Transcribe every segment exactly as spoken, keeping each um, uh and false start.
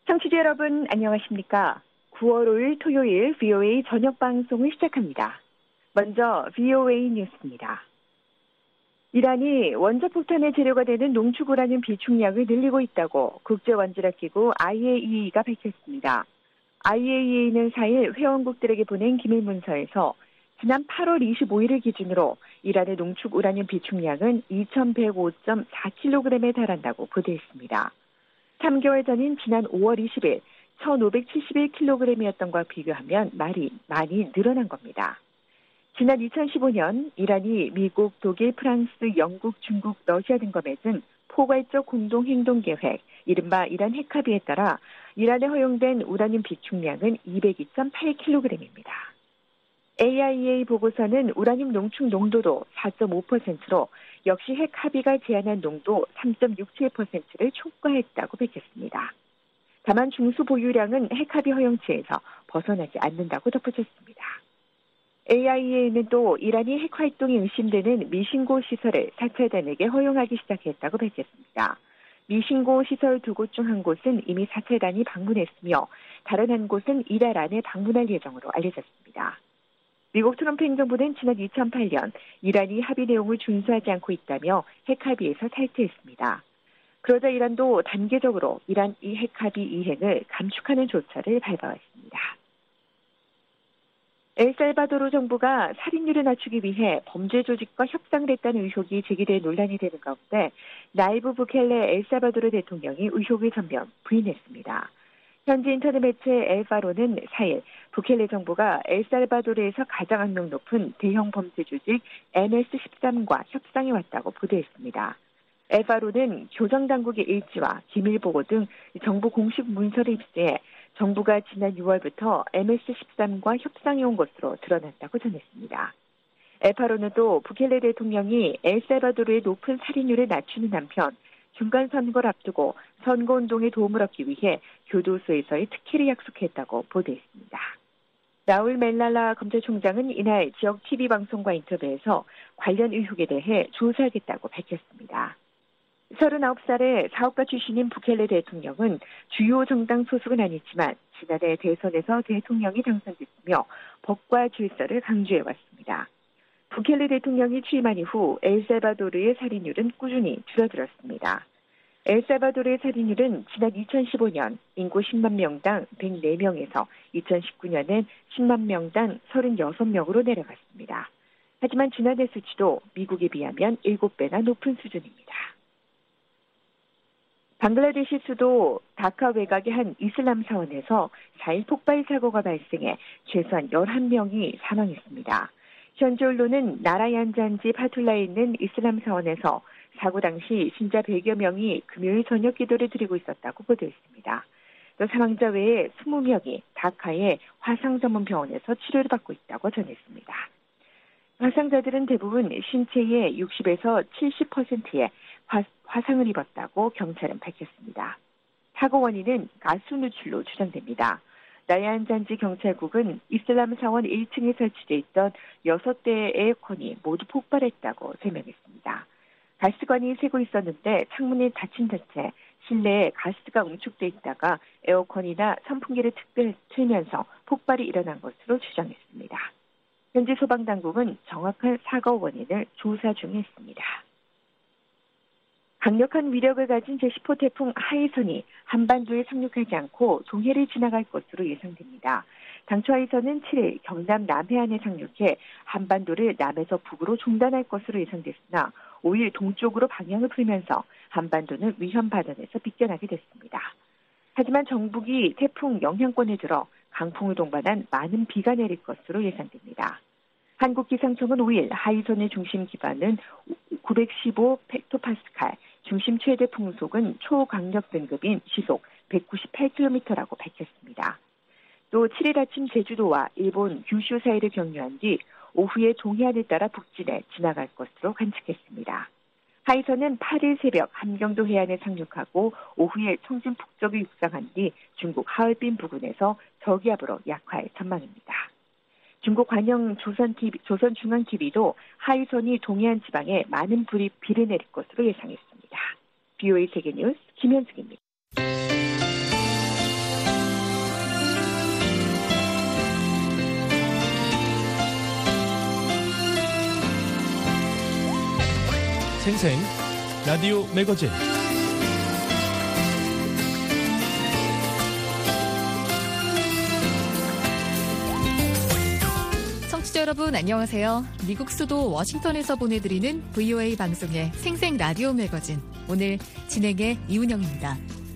청취자 여러분 안녕하십니까? 구월 오일 토요일 브이오에이 저녁 방송을 시작합니다. 먼저 브이오에이 뉴스입니다. 이란이 원자폭탄의 재료가 되는 농축우라늄 비축량을 늘리고 있다고 국제원자력기구 아이에이이가 밝혔습니다. 아이에이이는 사일 회원국들에게 보낸 기밀 문서에서 지난 팔월 이십오일을 기준으로 이란의 농축우라늄 비축량은 이천백오 점 사 킬로그램에 달한다고 보도했습니다. 삼 개월 전인 지난 오월 이십일 천오백칠십일 킬로그램이었던 것과 비교하면 말이 많이 늘어난 겁니다. 지난 이천십오년 이란이 미국, 독일, 프랑스, 영국, 중국, 러시아 등과 맺은 포괄적 공동행동계획, 이른바 이란 핵합의에 따라 이란에 허용된 우라늄 비축량은 이백이 점 팔 킬로그램입니다. 에이아이이에이 보고서는 우라늄 농축 농도도 사 점 오 퍼센트로 역시 핵 합의가 제한한 농도 삼 점 육칠 퍼센트를 초과했다고 밝혔습니다. 다만 중수 보유량은 핵 합의 허용치에서 벗어나지 않는다고 덧붙였습니다. 에이아이이에이는 또 이란이 핵 활동이 의심되는 미신고 시설을 사찰단에게 허용하기 시작했다고 밝혔습니다. 미신고 시설 두 곳 중 한 곳은 이미 사찰단이 방문했으며 다른 한 곳은 이달 안에 방문할 예정으로 알려졌습니다. 미국 트럼프 행정부는 지난 이천팔년 이란이 합의 내용을 준수하지 않고 있다며 핵 합의에서 탈퇴했습니다. 그러자 이란도 단계적으로 이란 이 핵 합의 이행을 감축하는 조처를 밟아왔습니다. 엘살바도르 정부가 살인율을 낮추기 위해 범죄 조직과 협상을 했다는 의혹이 제기돼 논란이 되는 가운데 나이브 부켈레 엘살바도르 대통령이 의혹을 전면 부인했습니다. 현지 인터넷 매체 엘파로는 사일 부켈레 정부가 엘살바도르에서 가장 악명 높은 대형 범죄 조직 엠에스 십삼과 협상해 왔다고 보도했습니다. 엘파로는 교정당국의 일지와 기밀보고 등 정부 공식 문서를 입수해 정부가 지난 유월부터 엠에스 십삼과 협상해 온 것으로 드러났다고 전했습니다. 엘파로는 또 부켈레 대통령이 엘살바도르의 높은 살인율을 낮추는 한편 중간 선거를 앞두고 선거운동에 도움을 얻기 위해 교도소에서의 특혜를 약속했다고 보도했습니다. 라울 멜랄라 검찰총장은 이날 지역 티비 방송과 인터뷰에서 관련 의혹에 대해 조사하겠다고 밝혔습니다. 서른아홉 살의 사업가 출신인 부켈레 대통령은 주요 정당 소속은 아니지만 지난해 대선에서 대통령이 당선됐으며 법과 질서를 강조해왔습니다. 부켈레 대통령이 취임한 이후 엘살바도르의 살인율은 꾸준히 줄어들었습니다. 엘살바도르의 살인율은 지난 이천십오년 인구 십만 명당 백사 명에서 이천십구년엔 십만 명당 삼십육 명으로 내려갔습니다. 하지만 지난해 수치도 미국에 비하면 일곱 배나 높은 수준입니다. 방글라데시 수도 다카 외곽의 한 이슬람 사원에서 사일 폭발 사고가 발생해 최소한 열한 명이 사망했습니다. 현지 언론은 나라얀잔지 파툴라에 있는 이슬람 사원에서 사고 당시 신자 백여 명이 금요일 저녁 기도를 드리고 있었다고 보도했습니다. 또 사망자 외에 이십 명이 다카의 화상 전문 병원에서 치료를 받고 있다고 전했습니다. 화상자들은 대부분 신체의 육십에서 칠십 퍼센트의 화, 화상을 입었다고 경찰은 밝혔습니다. 사고 원인은 가스 누출로 추정됩니다. 나얀잔지 경찰국은 이슬람 사원 일 층에 설치되어 있던 여섯 대의 에어컨이 모두 폭발했다고 설명했습니다. 가스관이 새고 있었는데 창문이 닫힌 채 실내에 가스가 응축돼 있다가 에어컨이나 선풍기를 특별 틀면서 폭발이 일어난 것으로 추정했습니다. 현지 소방당국은 정확한 사고 원인을 조사 중에 있습니다. 강력한 위력을 가진 제십 호 태풍 하이선이 한반도에 상륙하지 않고 동해를 지나갈 것으로 예상됩니다. 당초 하이선은 칠일 경남 남해안에 상륙해 한반도를 남에서 북으로 중단할 것으로 예상됐으나 오일 동쪽으로 방향을 풀면서 한반도는 위험 반환에서 빗겨나게 됐습니다. 하지만 정북이 태풍 영향권에 들어 강풍을 동반한 많은 비가 내릴 것으로 예상됩니다. 한국기상청은 오일 하이선의 중심 기반은 구백십오 헥토파스칼, 중심 최대 풍속은 초강력 등급인 시속 백구십팔 킬로미터라고 밝혔습니다. 또 칠일 아침 제주도와 일본 규슈 사이를 경유한 뒤 오후에 동해안을 따라 북진해 지나갈 것으로 관측했습니다. 하이선은 팔일 새벽 함경도 해안에 상륙하고 오후에 청진 북쪽에 육상한 뒤 중국 하얼빈 부근에서 저기압으로 약화할 전망입니다. 중국 관영 조선티비, 조선중앙티비도 하이선이 동해안 지방에 많은 불이 비를 내릴 것으로 예상했습니다. 브이오에이 세계뉴스 김현숙입니다. 생생 라디오 매거진. 청취자 여러분 안녕하세요. 미국 수도 워싱턴에서 보내드리는 브이오에이 방송의 생생 라디오 매거진. 오늘 진행의 이은영입니다.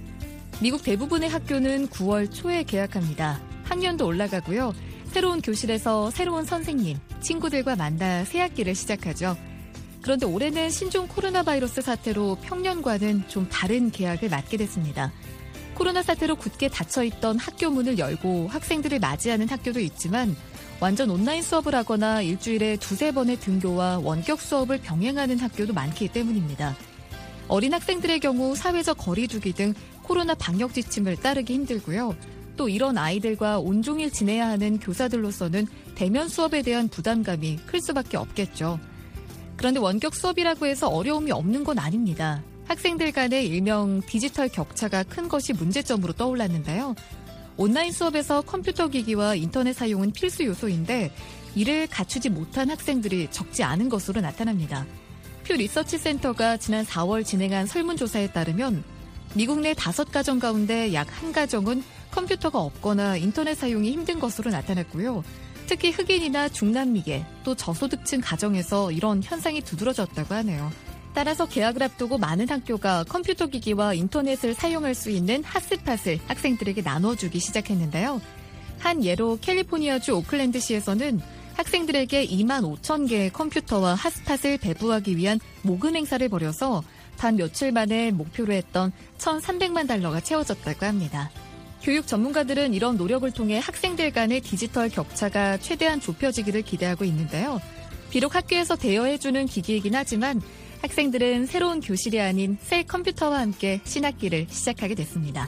미국 대부분의 학교는 구월 초에 개학합니다. 학년도 올라가고요. 새로운 교실에서 새로운 선생님, 친구들과 만나 새 학기를 시작하죠. 그런데 올해는 신종 코로나 바이러스 사태로 평년과는 좀 다른 개학을 맞게 됐습니다. 코로나 사태로 굳게 닫혀있던 학교 문을 열고 학생들을 맞이하는 학교도 있지만 완전 온라인 수업을 하거나 일주일에 두세 번의 등교와 원격 수업을 병행하는 학교도 많기 때문입니다. 어린 학생들의 경우 사회적 거리 두기 등 코로나 방역 지침을 따르기 힘들고요. 또 이런 아이들과 온종일 지내야 하는 교사들로서는 대면 수업에 대한 부담감이 클 수밖에 없겠죠. 그런데 원격 수업이라고 해서 어려움이 없는 건 아닙니다. 학생들 간의 일명 디지털 격차가 큰 것이 문제점으로 떠올랐는데요. 온라인 수업에서 컴퓨터 기기와 인터넷 사용은 필수 요소인데 이를 갖추지 못한 학생들이 적지 않은 것으로 나타납니다. 퓨 리서치 센터가 지난 사월 진행한 설문조사에 따르면 미국 내 다섯 가정 가운데 약 한 가정은 컴퓨터가 없거나 인터넷 사용이 힘든 것으로 나타났고요. 특히 흑인이나 중남미계 또 저소득층 가정에서 이런 현상이 두드러졌다고 하네요. 따라서 개학을 앞두고 많은 학교가 컴퓨터 기기와 인터넷을 사용할 수 있는 핫스팟을 학생들에게 나눠주기 시작했는데요. 한 예로 캘리포니아주 오클랜드시에서는 학생들에게 이만 오천 개의 컴퓨터와 핫스팟을 배부하기 위한 모금 행사를 벌여서 단 며칠 만에 목표로 했던 천삼백만 달러가 채워졌다고 합니다. 교육 전문가들은 이런 노력을 통해 학생들 간의 디지털 격차가 최대한 좁혀지기를 기대하고 있는데요. 비록 학교에서 대여해주는 기기이긴 하지만 학생들은 새로운 교실이 아닌 새 컴퓨터와 함께 신학기를 시작하게 됐습니다.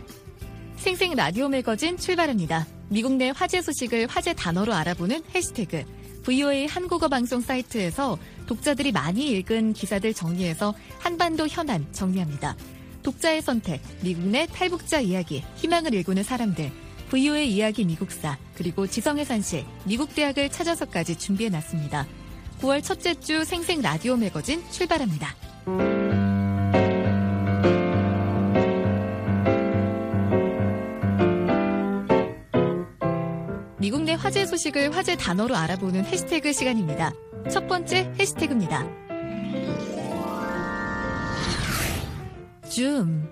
생생 라디오 매거진 출발합니다. 미국 내 화제 소식을 화제 단어로 알아보는 해시태그 브이오에이 한국어 방송 사이트에서 독자들이 많이 읽은 기사들 정리해서 한반도 현안 정리합니다. 독자의 선택, 미국 내 탈북자 이야기, 희망을 일구는 사람들, 브이오에이 이야기 미국사, 그리고 지성의 산실, 미국 대학을 찾아서까지 준비해놨습니다. 구월 첫째 주 생생 라디오 매거진 출발합니다. 미국 내 화제 소식을 화제 단어로 알아보는 해시태그 시간입니다. 첫 번째 해시태그입니다. 줌.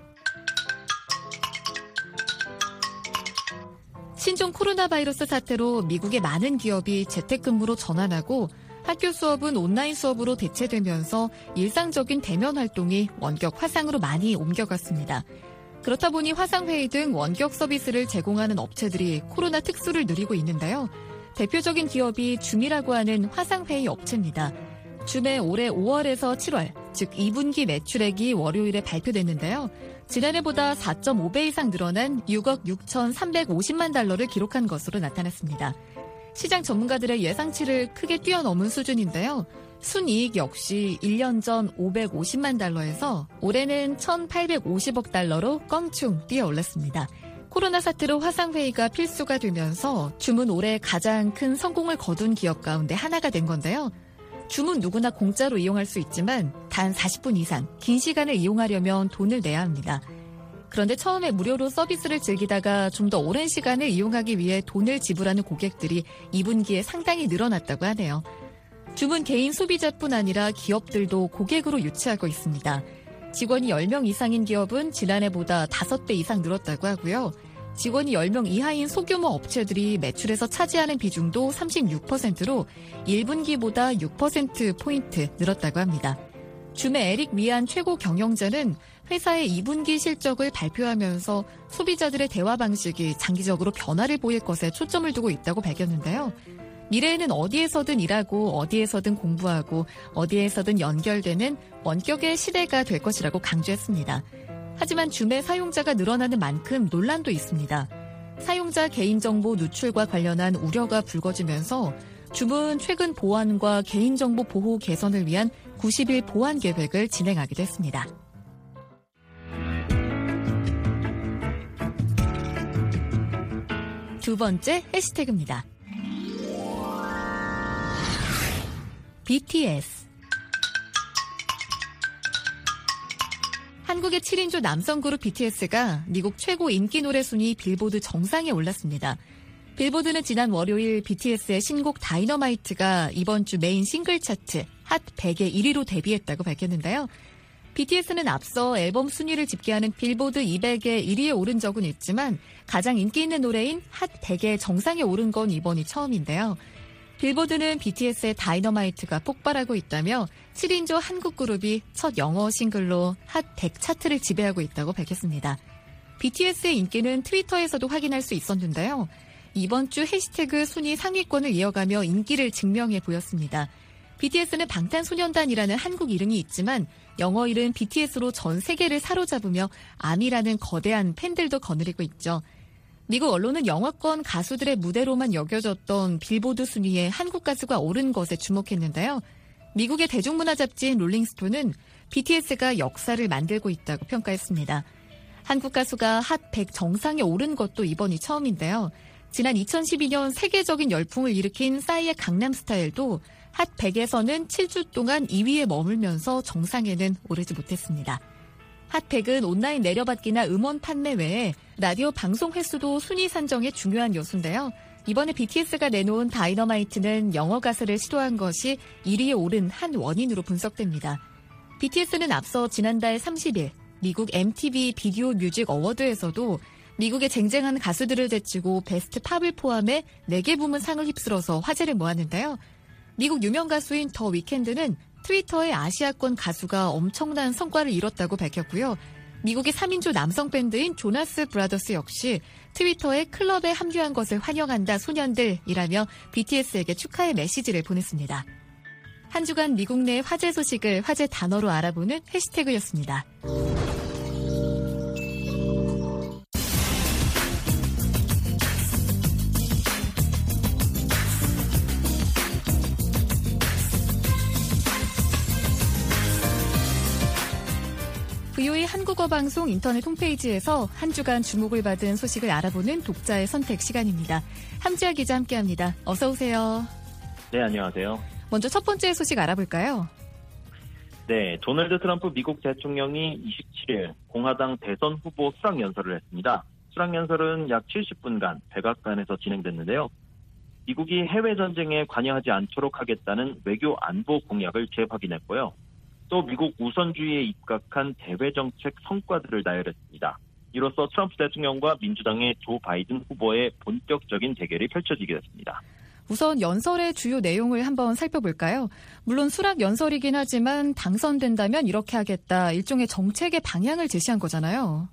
신종 코로나 바이러스 사태로 미국의 많은 기업이 재택근무로 전환하고 학교 수업은 온라인 수업으로 대체되면서 일상적인 대면 활동이 원격 화상으로 많이 옮겨갔습니다. 그렇다 보니 화상회의 등 원격 서비스를 제공하는 업체들이 코로나 특수를 누리고 있는데요. 대표적인 기업이 줌이라고 하는 화상회의 업체입니다. 줌의 올해 오월에서 칠월, 즉 이 분기 매출액이 월요일에 발표됐는데요. 지난해보다 사 점 오 배 이상 늘어난 육억 육천삼백오십만 달러를 기록한 것으로 나타났습니다. 시장 전문가들의 예상치를 크게 뛰어넘은 수준인데요. 순이익 역시 일 년 전 오백오십만 달러에서 올해는 천팔백오십억 달러로 껑충 뛰어올랐습니다. 코로나 사태로 화상회의가 필수가 되면서 줌은 올해 가장 큰 성공을 거둔 기업 가운데 하나가 된 건데요. 줌은 누구나 공짜로 이용할 수 있지만 단 사십 분 이상 긴 시간을 이용하려면 돈을 내야 합니다. 그런데 처음에 무료로 서비스를 즐기다가 좀 더 오랜 시간을 이용하기 위해 돈을 지불하는 고객들이 이 분기에 상당히 늘어났다고 하네요. 줌은 개인 소비자뿐 아니라 기업들도 고객으로 유치하고 있습니다. 직원이 열 명 이상인 기업은 지난해보다 다섯 배 이상 늘었다고 하고요. 직원이 열 명 이하인 소규모 업체들이 매출에서 차지하는 비중도 삼십육 퍼센트로 일 분기보다 육 퍼센트포인트 늘었다고 합니다. 줌의 에릭 위안 최고 경영자는 회사의 이 분기 실적을 발표하면서 소비자들의 대화 방식이 장기적으로 변화를 보일 것에 초점을 두고 있다고 밝혔는데요. 미래에는 어디에서든 일하고 어디에서든 공부하고 어디에서든 연결되는 원격의 시대가 될 것이라고 강조했습니다. 하지만 줌의 사용자가 늘어나는 만큼 논란도 있습니다. 사용자 개인정보 누출과 관련한 우려가 불거지면서 줌은 최근 보안과 개인정보 보호 개선을 위한 구십 일 보안 계획을 진행하기도 했습니다. 두 번째 해시태그입니다. 비티에스. 한국의 칠 인조 남성 그룹 비티에스가 미국 최고 인기 노래 순위 빌보드 정상에 올랐습니다. 빌보드는 지난 월요일 비티에스의 신곡 다이너마이트가 이번 주 메인 싱글 차트 핫 백의 일 위로 데뷔했다고 밝혔는데요. 비티에스는 앞서 앨범 순위를 집계하는 빌보드 이백의 일 위에 오른 적은 있지만 가장 인기 있는 노래인 핫 백의 정상에 오른 건 이번이 처음인데요. 빌보드는 비티에스의 다이너마이트가 폭발하고 있다며 칠 인조 한국 그룹이 첫 영어 싱글로 핫 백 차트를 지배하고 있다고 밝혔습니다. 비티에스의 인기는 트위터에서도 확인할 수 있었는데요. 이번 주 해시태그 순위 상위권을 이어가며 인기를 증명해 보였습니다. 비티에스는 방탄소년단이라는 한국 이름이 있지만 영어 이름 비티에스로 전 세계를 사로잡으며 아미라는 거대한 팬들도 거느리고 있죠. 미국 언론은 영어권 가수들의 무대로만 여겨졌던 빌보드 순위에 한국 가수가 오른 것에 주목했는데요. 미국의 대중문화 잡지인 롤링스톤은 비티에스가 역사를 만들고 있다고 평가했습니다. 한국 가수가 핫 백 정상에 오른 것도 이번이 처음인데요. 지난 이천십이 년 세계적인 열풍을 일으킨 싸이의 강남스타일도 핫 백에서는 칠 주 동안 이 위에 머물면서 정상에는 오르지 못했습니다. 핫 백은 온라인 내려받기나 음원 판매 외에 라디오 방송 횟수도 순위 산정에 중요한 요소인데요. 이번에 비티에스가 내놓은 다이너마이트는 영어 가사를 시도한 것이 일 위에 오른 한 원인으로 분석됩니다. 비티에스는 앞서 지난달 삼십 일 미국 엠티비 비디오 뮤직 어워드에서도 미국의 쟁쟁한 가수들을 제치고 베스트 팝을 포함해 네 개 부문 상을 휩쓸어서 화제를 모았는데요. 미국 유명 가수인 더 위켄드는 트위터의 아시아권 가수가 엄청난 성과를 이뤘다고 밝혔고요. 미국의 삼 인조 남성 밴드인 조나스 브라더스 역시 트위터에 클럽에 합류한 것을 환영한다 소년들이라며 비티에스에게 축하의 메시지를 보냈습니다. 한 주간 미국 내 화제 소식을 화제 단어로 알아보는 해시태그였습니다. 브이오에이 한국어 방송 인터넷 홈페이지에서 한 주간 주목을 받은 소식을 알아보는 독자의 선택 시간입니다. 함지아 기자 함께합니다. 어서 오세요. 네, 안녕하세요. 먼저 첫 번째 소식 알아볼까요? 네, 도널드 트럼프 미국 대통령이 이십칠 일 공화당 대선 후보 수락연설을 했습니다. 수락연설은 약 칠십 분간 백악관에서 진행됐는데요. 미국이 해외 전쟁에 관여하지 않도록 하겠다는 외교 안보 공약을 재확인했고요. 또 미국 우선주의에 입각한 대외 정책 성과들을 나열했습니다. 이로써 트럼프 대통령과 민주당의 조 바이든 후보의 본격적인 대결이 펼쳐지게 됐습니다. 우선 연설의 주요 내용을 한번 살펴볼까요? 물론 수락 연설이긴 하지만 당선된다면 이렇게 하겠다. 일종의 정책의 방향을 제시한 거잖아요.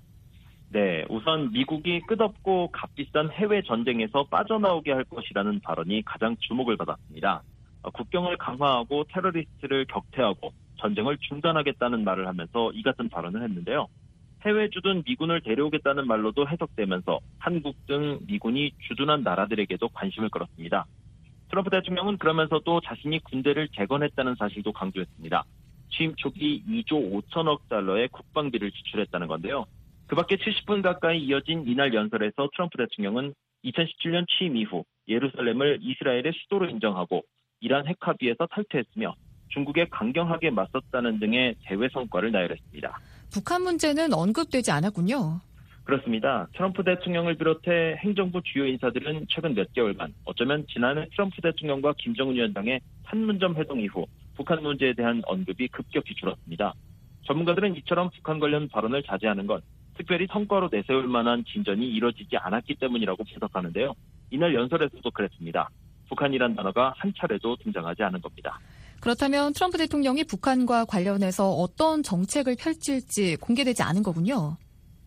네, 우선 미국이 끝없고 값비싼 해외 전쟁에서 빠져나오게 할 것이라는 발언이 가장 주목을 받았습니다. 국경을 강화하고 테러리스트를 격퇴하고 전쟁을 중단하겠다는 말을 하면서 이 같은 발언을 했는데요. 해외 주둔 미군을 데려오겠다는 말로도 해석되면서 한국 등 미군이 주둔한 나라들에게도 관심을 끌었습니다. 트럼프 대통령은 그러면서도 자신이 군대를 재건했다는 사실도 강조했습니다. 취임 초기 이조 오천억 달러의 국방비를 지출했다는 건데요. 그 밖에 칠십 분 가까이 이어진 이날 연설에서 트럼프 대통령은 이천십칠 년 취임 이후 예루살렘을 이스라엘의 수도로 인정하고 이란 핵 합의에서 탈퇴했으며 중국에 강경하게 맞섰다는 등의 대외 성과를 나열했습니다. 북한 문제는 언급되지 않았군요. 그렇습니다. 트럼프 대통령을 비롯해 행정부 주요 인사들은 최근 몇 개월간 어쩌면 지난해 트럼프 대통령과 김정은 위원장의 판문점 회동 이후 북한 문제에 대한 언급이 급격히 줄었습니다. 전문가들은 이처럼 북한 관련 발언을 자제하는 건 특별히 성과로 내세울 만한 진전이 이뤄지지 않았기 때문이라고 분석하는데요. 이날 연설에서도 그랬습니다. 북한이란 단어가 한 차례도 등장하지 않은 겁니다. 그렇다면 트럼프 대통령이 북한과 관련해서 어떤 정책을 펼칠지 공개되지 않은 거군요.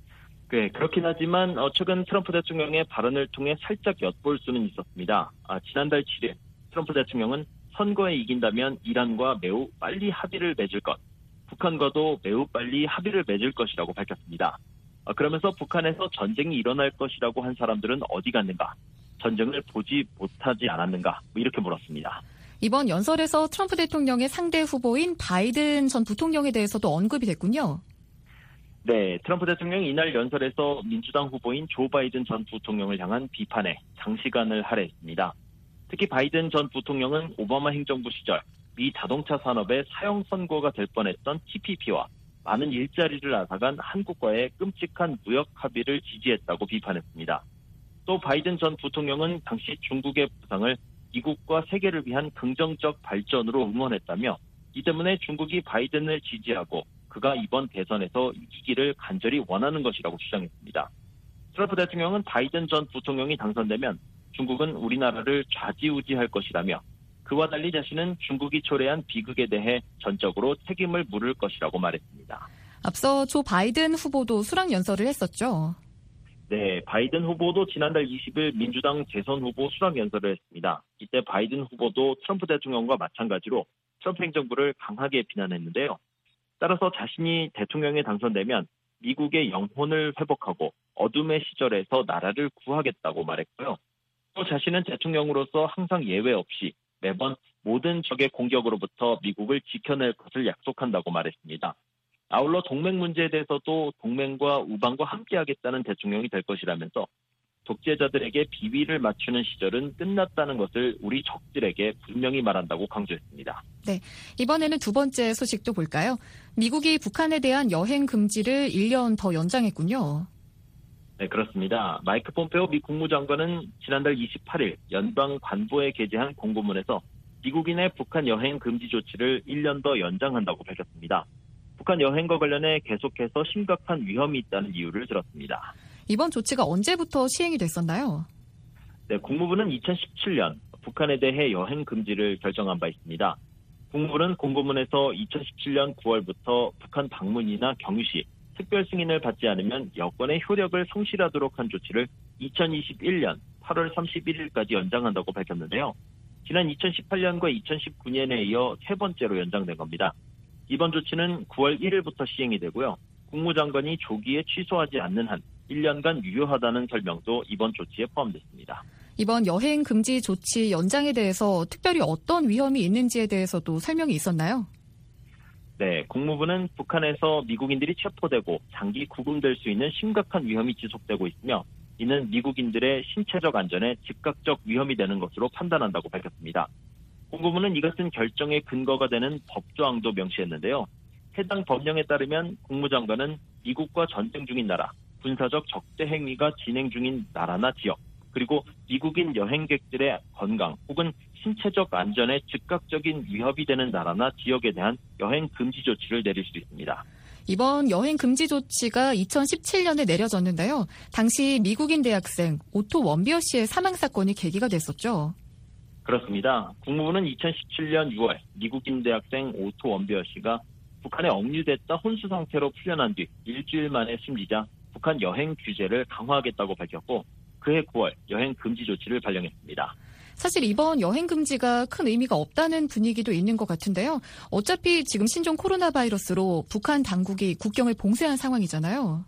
네, 그렇긴 하지만 최근 트럼프 대통령의 발언을 통해 살짝 엿볼 수는 있었습니다. 아, 지난달 칠 일 트럼프 대통령은 선거에 이긴다면 이란과 매우 빨리 합의를 맺을 것, 북한과도 매우 빨리 합의를 맺을 것이라고 밝혔습니다. 아, 그러면서 북한에서 전쟁이 일어날 것이라고 한 사람들은 어디 갔는가, 전쟁을 보지 못하지 않았는가, 뭐 이렇게 물었습니다. 이번 연설에서 트럼프 대통령의 상대 후보인 바이든 전 부통령에 대해서도 언급이 됐군요. 네, 트럼프 대통령이 이날 연설에서 민주당 후보인 조 바이든 전 부통령을 향한 비판에 장시간을 할애했습니다. 특히 바이든 전 부통령은 오바마 행정부 시절 미 자동차 산업의 사형 선고가 될 뻔했던 티피피와 많은 일자리를 앗아간 한국과의 끔찍한 무역 합의를 지지했다고 비판했습니다. 또 바이든 전 부통령은 당시 중국의 부상을 미국과 세계를 위한 긍정적 발전으로 응원했다며 이 때문에 중국이 바이든을 지지하고 그가 이번 대선에서 이기기를 간절히 원하는 것이라고 주장했습니다. 트럼프 대통령은 바이든 전 부통령이 당선되면 중국은 우리나라를 좌지우지할 것이라며 그와 달리 자신은 중국이 초래한 비극에 대해 전적으로 책임을 물을 것이라고 말했습니다. 앞서 조 바이든 후보도 수락연설을 했었죠. 네, 바이든 후보도 지난달 이십 일 민주당 재선 후보 수락연설을 했습니다. 이때 바이든 후보도 트럼프 대통령과 마찬가지로 트럼프 행정부를 강하게 비난했는데요. 따라서 자신이 대통령에 당선되면 미국의 영혼을 회복하고 어둠의 시절에서 나라를 구하겠다고 말했고요. 또 자신은 대통령으로서 항상 예외 없이 매번 모든 적의 공격으로부터 미국을 지켜낼 것을 약속한다고 말했습니다. 아울러 동맹 문제에 대해서도 동맹과 우방과 함께하겠다는 대통령이 될 것이라면서 독재자들에게 비위를 맞추는 시절은 끝났다는 것을 우리 적들에게 분명히 말한다고 강조했습니다. 네, 이번에는 두 번째 소식도 볼까요? 미국이 북한에 대한 여행 금지를 일 년 더 연장했군요. 네, 그렇습니다. 마이크 폼페오 미 국무장관은 지난달 이십팔 일 연방 관보에 게재한 공고문에서 미국인의 북한 여행 금지 조치를 일 년 더 연장한다고 밝혔습니다. 북한 여행과 관련해 계속해서 심각한 위험이 있다는 이유를 들었습니다. 이번 조치가 언제부터 시행이 됐었나요? 네, 국무부는 이천십칠 년 북한에 대해 여행 금지를 결정한 바 있습니다. 국무부는 공고문에서 이천십칠 년 구월부터 북한 방문이나 경유 시 특별 승인을 받지 않으면 여권의 효력을 성실하도록 한 조치를 이천이십일 년 팔월 삼십일 일까지 연장한다고 밝혔는데요. 지난 이천십팔 년과 이천십구 년에 이어 세 번째로 연장된 겁니다. 이번 조치는 구월 일 일부터 시행이 되고요. 국무장관이 조기에 취소하지 않는 한 일 년간 유효하다는 설명도 이번 조치에 포함됐습니다. 이번 여행 금지 조치 연장에 대해서 특별히 어떤 위험이 있는지에 대해서도 설명이 있었나요? 네, 국무부는 북한에서 미국인들이 체포되고 장기 구금될 수 있는 심각한 위험이 지속되고 있으며 이는 미국인들의 신체적 안전에 즉각적 위험이 되는 것으로 판단한다고 밝혔습니다. 국무부는 이 같은 결정의 근거가 되는 법조항도 명시했는데요. 해당 법령에 따르면 국무장관은 미국과 전쟁 중인 나라, 군사적 적대 행위가 진행 중인 나라나 지역, 그리고 미국인 여행객들의 건강 혹은 신체적 안전에 즉각적인 위협이 되는 나라나 지역에 대한 여행 금지 조치를 내릴 수 있습니다. 이번 여행 금지 조치가 이천십칠 년에 내려졌는데요. 당시 미국인 대학생 오토 원비어 씨의 사망 사건이 계기가 됐었죠. 그렇습니다. 국무부는 이천십칠 년 유월 미국인 대학생 오토 원비어 씨가 북한에 억류됐다 혼수 상태로 풀려난 뒤 일주일 만에 숨지자 북한 여행 규제를 강화하겠다고 밝혔고 그해 구월 여행 금지 조치를 발령했습니다. 사실 이번 여행 금지가 큰 의미가 없다는 분위기도 있는 것 같은데요. 어차피 지금 신종 코로나 바이러스로 북한 당국이 국경을 봉쇄한 상황이잖아요.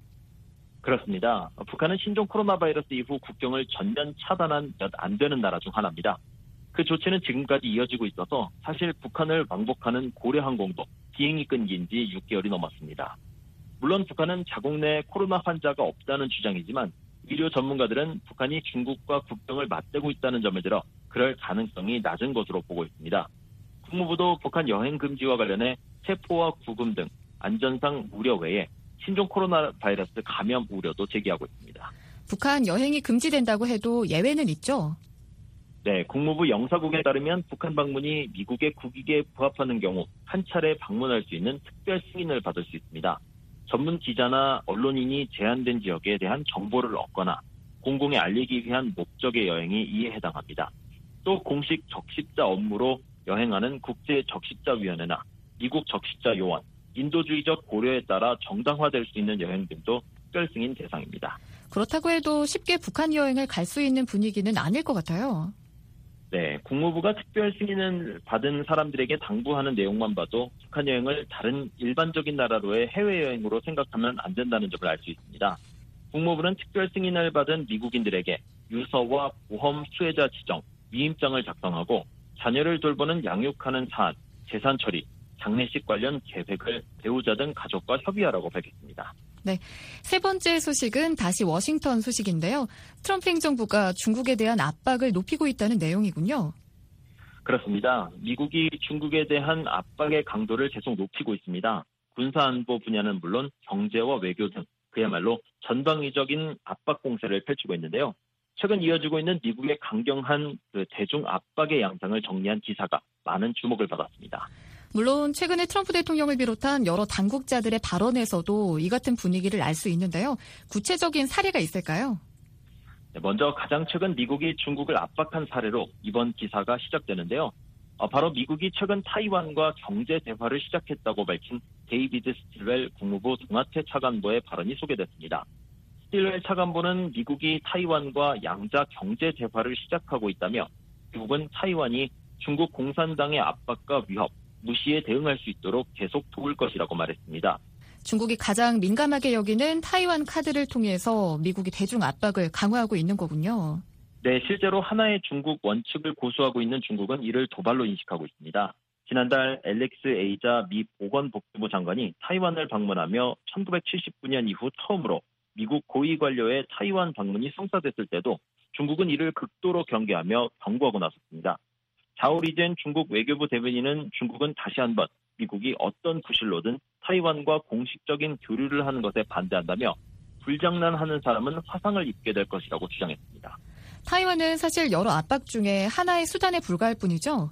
그렇습니다. 북한은 신종 코로나 바이러스 이후 국경을 전면 차단한 몇 안 되는 나라 중 하나입니다. 그 조치는 지금까지 이어지고 있어서 사실 북한을 왕복하는 고려 항공도 비행이 끊긴 지 육 개월이 넘었습니다. 물론 북한은 자국 내 코로나 환자가 없다는 주장이지만 의료 전문가들은 북한이 중국과 국경을 맞대고 있다는 점을 들어 그럴 가능성이 낮은 것으로 보고 있습니다. 국무부도 북한 여행 금지와 관련해 체포와 구금 등 안전상 우려 외에 신종 코로나 바이러스 감염 우려도 제기하고 있습니다. 북한 여행이 금지된다고 해도 예외는 있죠? 네, 국무부 영사국에 따르면 북한 방문이 미국의 국익에 부합하는 경우 한 차례 방문할 수 있는 특별 승인을 받을 수 있습니다. 전문 기자나 언론인이 제한된 지역에 대한 정보를 얻거나 공공에 알리기 위한 목적의 여행이 이에 해당합니다. 또 공식 적십자 업무로 여행하는 국제적십자위원회나 미국 적십자 요원, 인도주의적 고려에 따라 정당화될 수 있는 여행 등도 특별 승인 대상입니다. 그렇다고 해도 쉽게 북한 여행을 갈 수 있는 분위기는 아닐 것 같아요. 네, 국무부가 특별 승인을 받은 사람들에게 당부하는 내용만 봐도 북한 여행을 다른 일반적인 나라로의 해외여행으로 생각하면 안 된다는 점을 알 수 있습니다. 국무부는 특별 승인을 받은 미국인들에게 유서와 보험 수혜자 지정, 위임장을 작성하고 자녀를 돌보는 양육하는 사안, 재산 처리, 장례식 관련 계획을 배우자 등 가족과 협의하라고 밝혔습니다. 네, 세 번째 소식은 다시 워싱턴 소식인데요. 트럼프 행정부가 중국에 대한 압박을 높이고 있다는 내용이군요. 그렇습니다. 미국이 중국에 대한 압박의 강도를 계속 높이고 있습니다. 군사안보 분야는 물론 경제와 외교 등 그야말로 전방위적인 압박 공세를 펼치고 있는데요. 최근 이어지고 있는 미국의 강경한 그 대중 압박의 양상을 정리한 기사가 많은 주목을 받았습니다. 물론 최근에 트럼프 대통령을 비롯한 여러 당국자들의 발언에서도 이 같은 분위기를 알 수 있는데요. 구체적인 사례가 있을까요? 먼저 가장 최근 미국이 중국을 압박한 사례로 이번 기사가 시작되는데요. 바로 미국이 최근 타이완과 경제 대화를 시작했다고 밝힌 데이비드 스틸웰 국무부 동아태 차관보의 발언이 소개됐습니다. 스틸웰 차관보는 미국이 타이완과 양자 경제 대화를 시작하고 있다며 미국은 타이완이 중국 공산당의 압박과 위협, 무시에 대응할 수 있도록 계속 도울 것이라고 말했습니다. 중국이 가장 민감하게 여기는 타이완 카드를 통해서 미국이 대중 압박을 강화하고 있는 거군요. 네, 실제로 하나의 중국 원칙을 고수하고 있는 중국은 이를 도발로 인식하고 있습니다. 지난달 엘렉스 에이자 미 보건복지부 장관이 타이완을 방문하며 천구백칠십구 년 이후 처음으로 미국 고위 관료의 타이완 방문이 성사됐을 때도 중국은 이를 극도로 경계하며 경고하고 나섰습니다. 자오리젠 중국 외교부 대변인은 중국은 다시 한번 미국이 어떤 구실로든 타이완과 공식적인 교류를 하는 것에 반대한다며 불장난하는 사람은 화상을 입게 될 것이라고 주장했습니다. 타이완은 사실 여러 압박 중에 하나의 수단에 불과할 뿐이죠?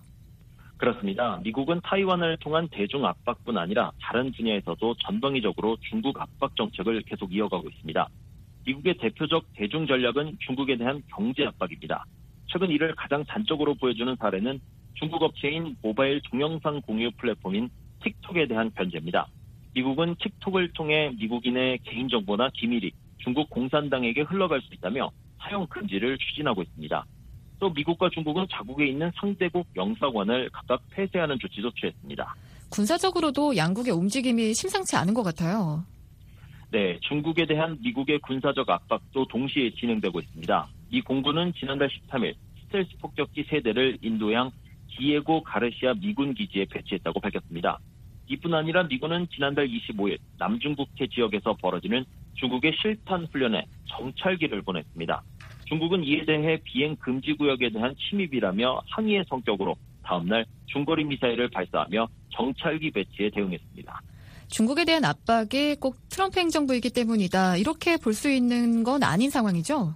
그렇습니다. 미국은 타이완을 통한 대중 압박뿐 아니라 다른 분야에서도 전방위적으로 중국 압박 정책을 계속 이어가고 있습니다. 미국의 대표적 대중 전략은 중국에 대한 경제 압박입니다. 최근 이를 가장 단적으로 보여주는 사례는 중국 업체인 모바일 동영상 공유 플랫폼인 틱톡에 대한 견제입니다. 미국은 틱톡을 통해 미국인의 개인정보나 기밀이 중국 공산당에게 흘러갈 수 있다며 사용 금지를 추진하고 있습니다. 또 미국과 중국은 자국에 있는 상대국 영사관을 각각 폐쇄하는 조치도 취했습니다. 군사적으로도 양국의 움직임이 심상치 않은 것 같아요. 네, 중국에 대한 미국의 군사적 압박도 동시에 진행되고 있습니다. 이 공군은 지난달 십삼 일 스텔스 폭격기 세 대를 인도양 디에고 가르시아 미군 기지에 배치했다고 밝혔습니다. 이뿐 아니라 미군은 지난달 이십오 일 남중국해 지역에서 벌어지는 중국의 실탄 훈련에 정찰기를 보냈습니다. 중국은 이에 대해 비행 금지 구역에 대한 침입이라며 항의의 성격으로 다음날 중거리 미사일을 발사하며 정찰기 배치에 대응했습니다. 중국에 대한 압박이 꼭 트럼프 행정부이기 때문이다. 이렇게 볼 수 있는 건 아닌 상황이죠?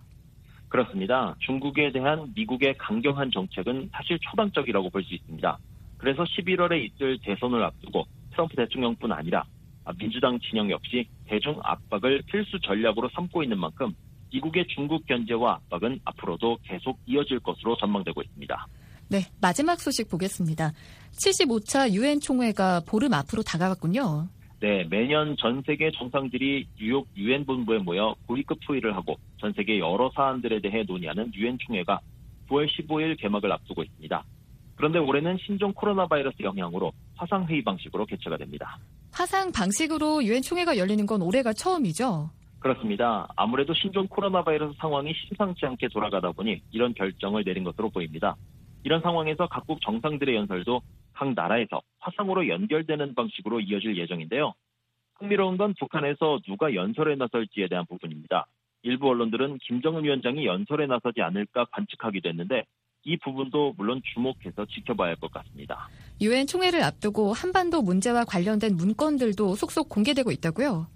그렇습니다. 중국에 대한 미국의 강경한 정책은 사실 초당적이라고 볼 수 있습니다. 그래서 십일월에 있을 대선을 앞두고 트럼프 대통령뿐 아니라 민주당 진영 역시 대중 압박을 필수 전략으로 삼고 있는 만큼 미국의 중국 견제와 압박은 앞으로도 계속 이어질 것으로 전망되고 있습니다. 네, 마지막 소식 보겠습니다. 칠십오 차 유엔 총회가 보름 앞으로 다가왔군요. 네, 매년 전 세계 정상들이 뉴욕 유엔 본부에 모여 고위급 회의를 하고 전 세계 여러 사안들에 대해 논의하는 유엔 총회가 구월 십오 일 개막을 앞두고 있습니다. 그런데 올해는 신종 코로나 바이러스 영향으로 화상 회의 방식으로 개최가 됩니다. 화상 방식으로 유엔 총회가 열리는 건 올해가 처음이죠? 그렇습니다. 아무래도 신종 코로나 바이러스 상황이 심상치 않게 돌아가다 보니 이런 결정을 내린 것으로 보입니다. 이런 상황에서 각국 정상들의 연설도 각 나라에서 화상으로 연결되는 방식으로 이어질 예정인데요. 흥미로운 건 북한에서 누가 연설에 나설지에 대한 부분입니다. 일부 언론들은 김정은 위원장이 연설에 나서지 않을까 관측하기도 했는데 이 부분도 물론 주목해서 지켜봐야 할 것 같습니다. 유엔 총회를 앞두고 한반도 문제와 관련된 문건들도 속속 공개되고 있다고요?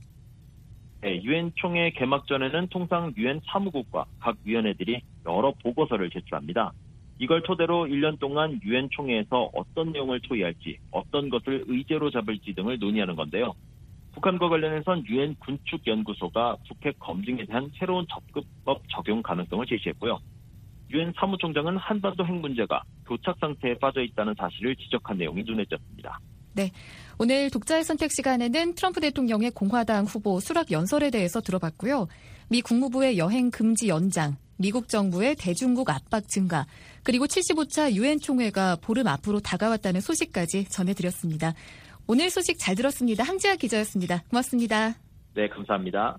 네, 유엔 총회 개막 전에는 통상 유엔 사무국과 각 위원회들이 여러 보고서를 제출합니다. 이걸 토대로 일 년 동안 유엔 총회에서 어떤 내용을 토의할지, 어떤 것을 의제로 잡을지 등을 논의하는 건데요. 북한과 관련해선 유엔 군축연구소가 북핵 검증에 대한 새로운 접근법 적용 가능성을 제시했고요. 유엔 사무총장은 한반도 핵 문제가 교착 상태에 빠져 있다는 사실을 지적한 내용이 눈에 띄었습니다. 네, 오늘 독자의 선택 시간에는 트럼프 대통령의 공화당 후보 수락 연설에 대해서 들어봤고요. 미 국무부의 여행 금지 연장, 미국 정부의 대중국 압박 증가, 그리고 칠십오 차 유엔 총회가 보름 앞으로 다가왔다는 소식까지 전해드렸습니다. 오늘 소식 잘 들었습니다. 항지아 기자였습니다. 고맙습니다. 네, 감사합니다.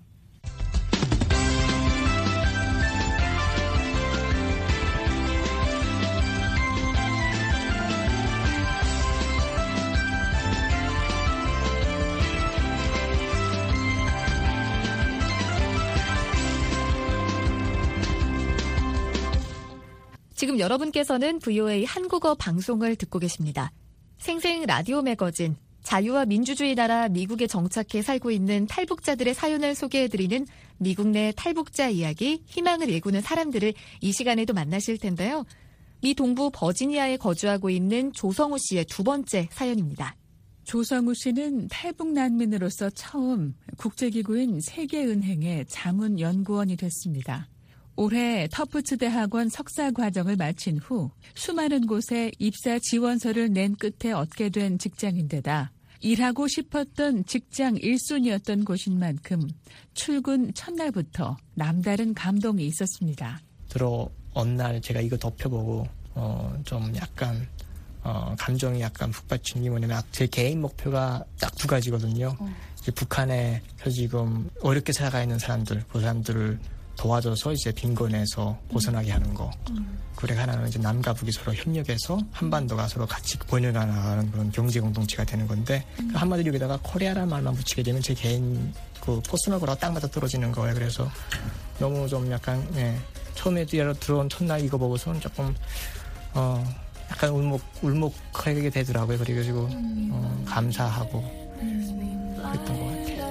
지금 여러분께서는 브이오에이 한국어 방송을 듣고 계십니다. 생생 라디오 매거진 자유와 민주주의 나라 미국에 정착해 살고 있는 탈북자들의 사연을 소개해드리는 미국 내 탈북자 이야기, 희망을 일구는 사람들을 이 시간에도 만나실 텐데요. 미 동부 버지니아에 거주하고 있는 조성우 씨의 두 번째 사연입니다. 조성우 씨는 탈북 난민으로서 처음 국제기구인 세계은행의 자문연구원이 됐습니다. 올해 터프츠 대학원 석사 과정을 마친 후 수많은 곳에 입사 지원서를 낸 끝에 얻게 된 직장인데다 일하고 싶었던 직장 일 순위였던 곳인 만큼 출근 첫날부터 남다른 감동이 있었습니다. 들어온 날 제가 이거 덮여보고 어, 좀 약간 어, 감정이 약간 북받친 게 뭐냐면 제 개인 목표가 딱 두 가지거든요. 어. 이제 북한에서 지금 어렵게 살아가 있는 사람들, 그 사람들을 도와줘서 이제 빈곤에서 벗어나게 하는 거. 음. 그리고 하나는 이제 남과 북이 서로 협력해서 한반도가 서로 같이 번영하는 그런 경제 공동체가 되는 건데 음. 한마디로 여기다가 코리아라는 말만 붙이게 되면 제 개인 그 포스널고랑 딱 맞아 떨어지는 거예요. 그래서 너무 좀 약간 예, 처음에 들어온 첫날 이거 보고서는 조금 어. 약간 울먹, 울먹하게 되더라고요. 그래가지고, 어, 감사하고, 그랬던 것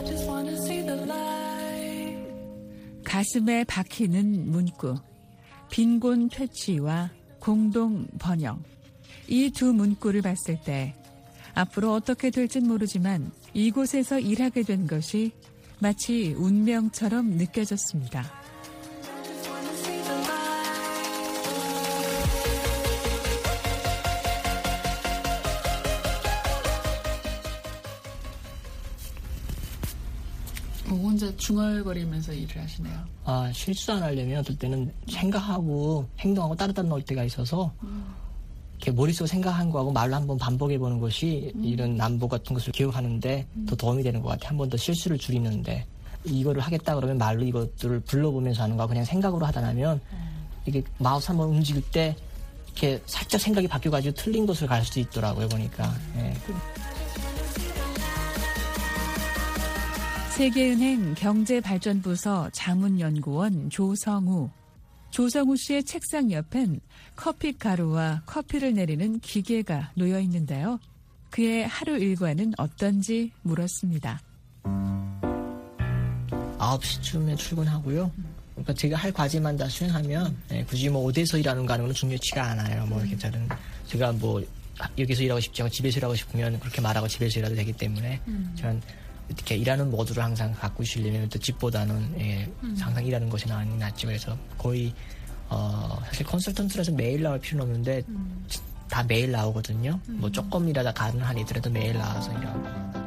같아요. 가슴에 박히는 문구. 빈곤 퇴치와 공동 번영. 이 두 문구를 봤을 때, 앞으로 어떻게 될진 모르지만 이곳에서 일하게 된 것이 마치 운명처럼 느껴졌습니다. 혼자 중얼거리면서 일을 하시네요. 아, 실수 안 하려면 어떨 때는 생각하고 행동하고 따로따로 넣을 때가 있어서 음. 이렇게 머릿속에 생각한 거하고 말로 한번 반복해보는 것이 음. 이런 남북 같은 것을 기억하는데 음. 더 도움이 되는 것 같아요. 한 번 더 실수를 줄이는데 이거를 하겠다 그러면 말로 이것들을 불러보면서 하는 거하고 그냥 생각으로 하다 나면 음. 이게 마우스 한번 움직일 때 이렇게 살짝 생각이 바뀌어가지고 틀린 곳을 갈 수도 있더라고요. 보니까. 예. 세계은행 경제발전부서 자문연구원 조성우. 조성우 씨의 책상 옆엔 커피 가루와 커피를 내리는 기계가 놓여 있는데요. 그의 하루 일과는 어떤지 물었습니다. 아홉 시쯤에 출근하고요. 그러니까 제가 할 과제만 다 수행하면 예, 굳이 뭐 어디서 일하는가 하는 건 중요치가 않아요. 뭐 이렇게 저는 제가 뭐 여기서 일하고 싶지 않고 집에서 일하고 싶으면 그렇게 말하고 집에서 일해도 되기 때문에 음. 저는 이렇게 일하는 모드를 항상 갖고 있으려면 또 집보다는 예, 음. 항상 일하는 것이 낫죠. 그래서 거의 어, 사실 컨설턴트라서 매일 나올 필요는 없는데 음. 다 매일 나오거든요. 음. 뭐 조금 일하다 가는 한이 있더라도 매일 나와서 일하고.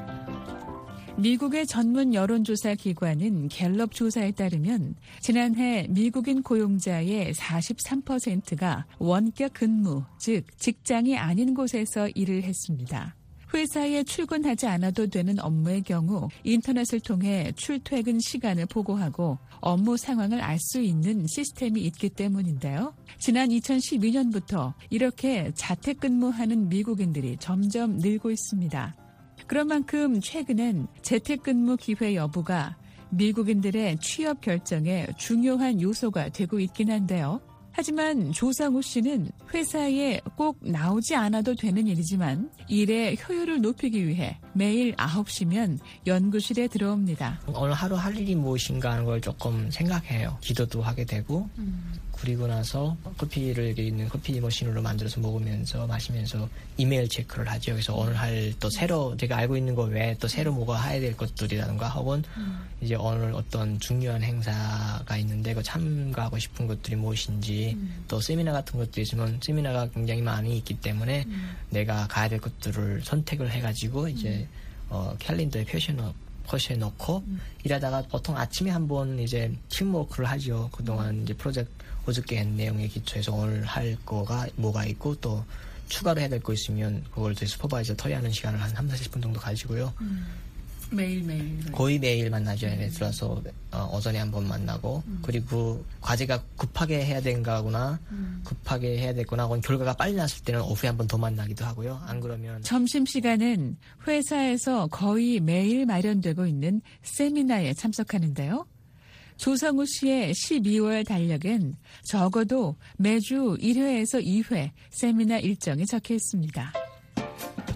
미국의 전문 여론조사 기관인 갤럽 조사에 따르면 지난해 미국인 고용자의 사십삼 퍼센트가 원격 근무, 즉 직장이 아닌 곳에서 일을 했습니다. 회사에 출근하지 않아도 되는 업무의 경우 인터넷을 통해 출퇴근 시간을 보고하고 업무 상황을 알 수 있는 시스템이 있기 때문인데요. 지난 이천십이 년부터 이렇게 자택근무하는 미국인들이 점점 늘고 있습니다. 그런 만큼 최근엔 재택근무 기회 여부가 미국인들의 취업 결정에 중요한 요소가 되고 있긴 한데요. 하지만 조성우 씨는 회사에 꼭 나오지 않아도 되는 일이지만 일의 효율을 높이기 위해 매일 아홉 시면 연구실에 들어옵니다. 오늘 하루 할 일이 무엇인가 하는 걸 조금 생각해요. 기도도 하게 되고 음. 그리고 나서 커피를 여기 있는 커피 머신으로 만들어서 먹으면서 마시면서 이메일 체크를 하죠. 그래서 오늘 할 또 새로 제가 알고 있는 거 외에 또 새로 뭐가 해야 될 것들이라든가 혹은 음. 이제 오늘 어떤 중요한 행사가 있는데 그 참가하고 싶은 것들이 무엇인지 음. 또 세미나 같은 것도 있으면 세미나가 굉장히 많이 있기 때문에 음. 내가 가야 될 것들을 선택을 해가지고 이제 음. 어, 캘린더에 표시해놓고 표시해 놓고 음. 일하다가 보통 아침에 한번 이제 팀워크를 하죠. 그동안 이제 프로젝트 어저께 한 내용에 기초해서 오늘 할 거가 뭐가 있고 또 추가로 해야 될 거 있으면 그걸 이제 슈퍼바이저 토의하는 시간을 한 삼, 사십 분 정도 가지고요. 음. 매일매일. 거의 매일 만나죠. 음. 들어서 어, 오전에 한번 만나고 음. 그리고 과제가 급하게 해야 된다거나 음. 급하게 해야 되거나 혹은 결과가 빨리 났을 때는 오후에 한번 더 만나기도 하고요. 안 그러면 점심시간은 회사에서 거의 매일 마련되고 있는 세미나에 참석하는데요. 조성우 씨의 십이월 달력엔 적어도 매주 일 회에서 이 회 세미나 일정이 적혀 있습니다.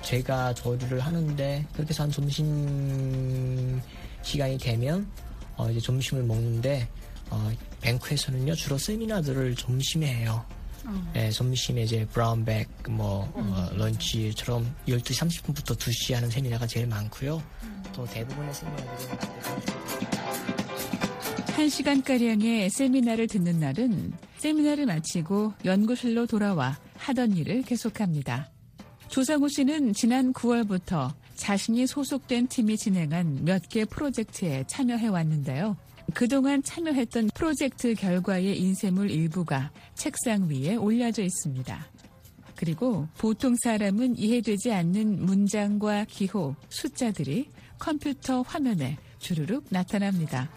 제가 조리를 하는데 그렇게 해서 한 점심 시간이 되면 어, 이제 점심을 먹는데 어, 뱅크에서는요 주로 세미나들을 점심에 해요. 음. 네, 점심에 이제 브라운백 뭐 음. 어, 런치처럼 열두 시 삼십 분부터 두 시 하는 세미나가 제일 많고요. 음. 또 대부분의 세미나들은 한 시간가량의 세미나를 듣는 날은 세미나를 마치고 연구실로 돌아와 하던 일을 계속합니다. 조상우 씨는 지난 구월부터 자신이 소속된 팀이 진행한 몇 개 프로젝트에 참여해왔는데요. 그동안 참여했던 프로젝트 결과의 인쇄물 일부가 책상 위에 올려져 있습니다. 그리고 보통 사람은 이해되지 않는 문장과 기호, 숫자들이 컴퓨터 화면에 주르륵 나타납니다.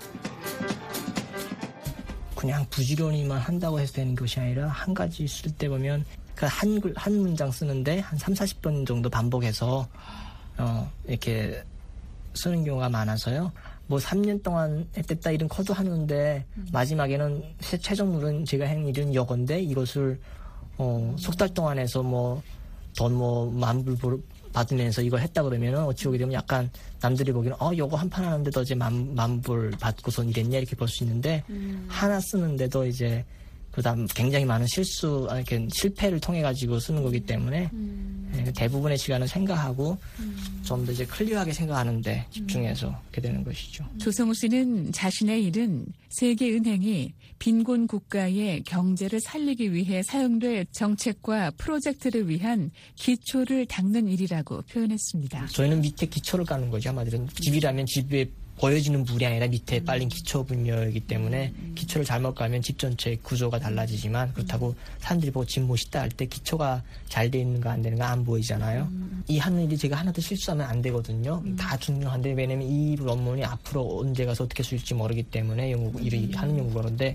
그냥 부지런히만 한다고 해서 되는 것이 아니라 한 가지 쓸 때 보면 그 한, 한 문장 쓰는데 한 삼사십 번 정도 반복해서 어, 이렇게 쓰는 경우가 많아서요. 뭐 삼 년 동안 했다 이런 커도 하는데 음. 마지막에는 최종물은 제가 한 일은 이건데 이것을 어, 석 달 동안 해서 뭐 돈 뭐 만불 받으면서 이걸 했다 그러면은 어찌 보게 되면 약간 남들이 보기에는 어 요거 한 판 하는데도 이제 만, 만불 받고선 이랬냐 이렇게 볼 수 있는데 음. 하나 쓰는데도 이제 그다음 굉장히 많은 실수, 이렇게 실패를 통해 가지고 쓰는 거기 때문에 음. 네, 대부분의 시간을 생각하고 음. 좀 더 이제 클리어하게 생각하는데 집중해서 음. 그렇게 되는 것이죠. 조성우 씨는 자신의 일은 세계은행이 빈곤 국가의 경제를 살리기 위해 사용될 정책과 프로젝트를 위한 기초를 닦는 일이라고 표현했습니다. 저희는 밑에 기초를 까는 거죠. 한마디로 집이라면 집에 보여지는 물이 아니라 밑에 빨린 기초 분야이기 때문에 기초를 잘못 가면 집 전체 구조가 달라지지만 그렇다고 사람들이 보고 집 멋있다 할 때 기초가 잘 돼 있는가 안 되는가 안 보이잖아요. 이 하는 일이 제가 하나도 실수하면 안 되거든요. 다 중요한데 왜냐면 이 논문이 앞으로 언제 가서 어떻게 쓸지 모르기 때문에 연구, 일을 하는 연구가 그런데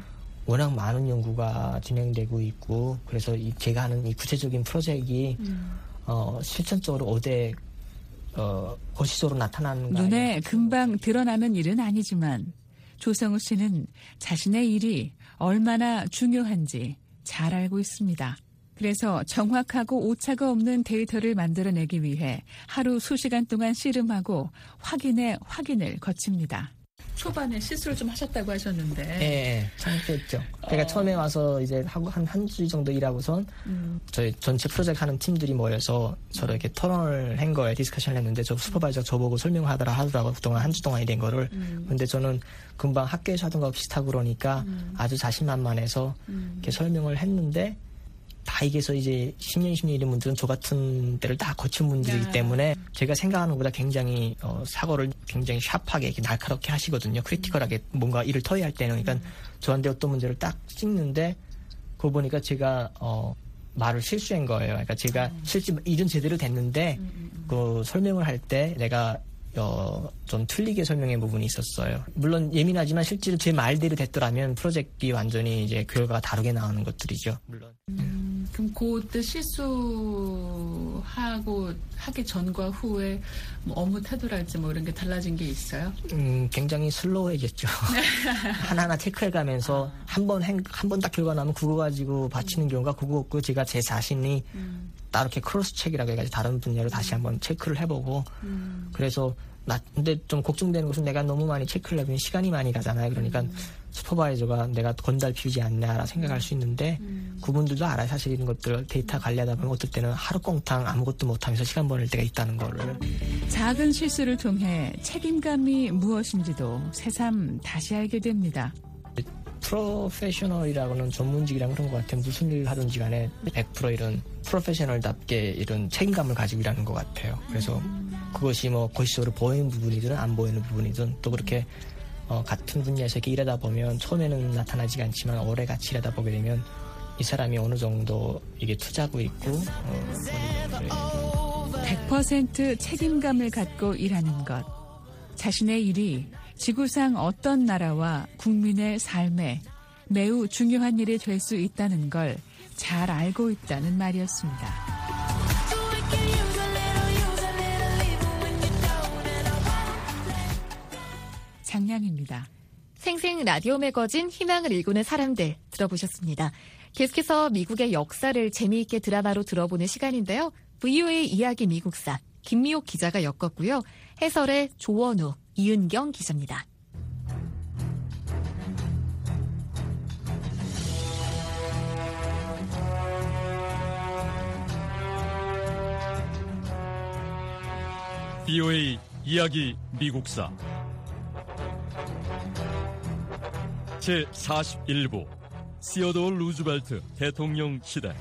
워낙 많은 연구가 진행되고 있고 그래서 이 제가 하는 이 구체적인 프로젝트가 어, 실천적으로 어디에 어, 거시적으로 나타나는 눈에 금방 드러나는 일은 아니지만 조성우 씨는 자신의 일이 얼마나 중요한지 잘 알고 있습니다. 그래서 정확하고 오차가 없는 데이터를 만들어내기 위해 하루 수시간 동안 씨름하고 확인에 확인을 거칩니다. 초반에 실수를 좀 하셨다고 하셨는데. 네, 참했죠. 제가 어. 처음에 와서 이제 하고 한 한 주 정도 일하고선 음. 저희 전체 프로젝트 하는 팀들이 모여서 서로 이렇게 토론을 한 거예요. 디스커션을 했는데 저 슈퍼바이저 저보고 설명하더라 하더라고 그동안 한 주 동안 일한 거를. 음. 근데 저는 금방 학교에서 하던 거 비슷하고 그러니까 음. 아주 자신만만해서 음. 이렇게 설명을 했는데 다 이게서 이제 십 년, 이십 년 이런 분들은 저 같은 때를 다 거친 분들이기 때문에 제가 생각하는 것보다 굉장히 어, 사고를 굉장히 샤프하게 이렇게 날카롭게 하시거든요. 크리티컬하게 뭔가 일을 터이할 때는. 그러니까 저한테 어떤 문제를 딱 찍는데 그거 보니까 제가 어, 말을 실수한 거예요. 그러니까 제가 실제 일은 제대로 됐는데 그 설명을 할 때 내가 어, 좀 틀리게 설명한 부분이 있었어요. 물론 예민하지만 실제로 제 말대로 됐더라면 프로젝트가 완전히 이제 결과가 다르게 나오는 것들이죠. 물론. 음, 그럼 그때 실수하고 하기 전과 후에 뭐 업무 태도랄지 뭐 이런 게 달라진 게 있어요? 음, 굉장히 슬로우해졌죠. 하나하나 체크해가면서 아. 한 번 한 번 딱 결과 나면 그거 가지고 바치는 음. 경우가 그거 없고 제가 제 자신이 음. 따로 이렇게 크로스 체크라고 해가지고 다른 분야로 다시 한번 체크를 해보고 음. 그래서 나 근데 좀 걱정되는 것은 내가 너무 많이 체크를 해보면 시간이 많이 가잖아요. 그러니까 음. 슈퍼바이저가 내가 건달피우지 않나라 생각할 수 있는데 음. 그분들도 알아요. 사실 이런 것들 데이터 관리하다 보면 어떨 때는 하루 꽁탕 아무것도 못하면서 시간 보낼 때가 있다는 거를. 작은 실수를 통해 책임감이 무엇인지도 새삼 다시 알게 됩니다. 프로페셔널이라고는 전문직이랑 그런 것 같아요. 무슨 일을 하든지 간에 백 퍼센트 이런 프로페셔널답게 이런 책임감을 가지고 일하는 것 같아요. 그래서 그것이 뭐 거시적으로 보이는 부분이든 안 보이는 부분이든 또 그렇게 어, 같은 분야에서 이렇게 일하다 보면 처음에는 나타나지가 않지만 오래 같이 일하다 보게 되면 이 사람이 어느 정도 이게 투자하고 있고 어, 백 퍼센트 책임감을 갖고 일하는 것. 자신의 일이 지구상 어떤 나라와 국민의 삶에 매우 중요한 일이 될 수 있다는 걸 잘 알고 있다는 말이었습니다. 장량입니다. 생생 라디오 매거진 희망을 일구는 사람들 들어보셨습니다. 계속해서 미국의 역사를 재미있게 드라마로 들어보는 시간인데요. 브이오에이 이야기 미국사 김미옥 기자가 엮었고요. 해설의 조원우, 이은경 기자입니다. 브이오에이 이야기 미국사 제사십일 부 시어도어 루즈벨트 대통령 시대.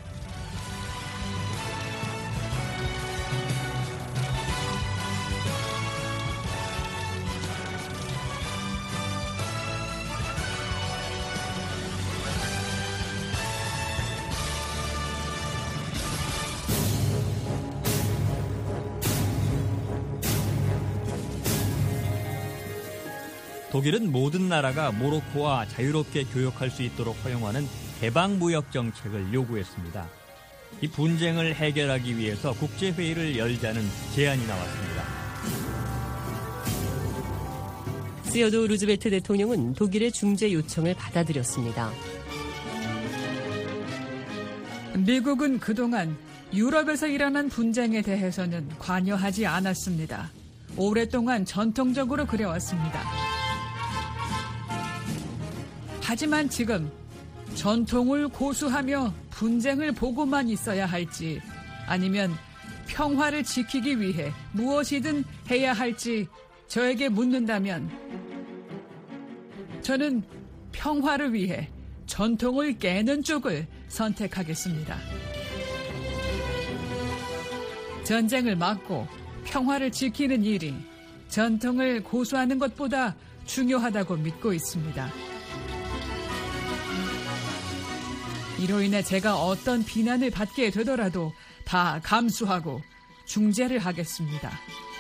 독일은 모든 나라가 모로코와 자유롭게 교역할 수 있도록 허용하는 개방무역 정책을 요구했습니다. 이 분쟁을 해결하기 위해서 국제회의를 열자는 제안이 나왔습니다. 시어도어 루즈벨트 대통령은 독일의 중재 요청을 받아들였습니다. 미국은 그동안 유럽에서 일어난 분쟁에 대해서는 관여하지 않았습니다. 오랫동안 전통적으로 그래왔습니다. 하지만 지금 전통을 고수하며 분쟁을 보고만 있어야 할지 아니면 평화를 지키기 위해 무엇이든 해야 할지 저에게 묻는다면 저는 평화를 위해 전통을 깨는 쪽을 선택하겠습니다. 전쟁을 막고 평화를 지키는 일이 전통을 고수하는 것보다 중요하다고 믿고 있습니다. 이로 인해 제가 어떤 비난을 받게 되더라도 다 감수하고 중재를 하겠습니다.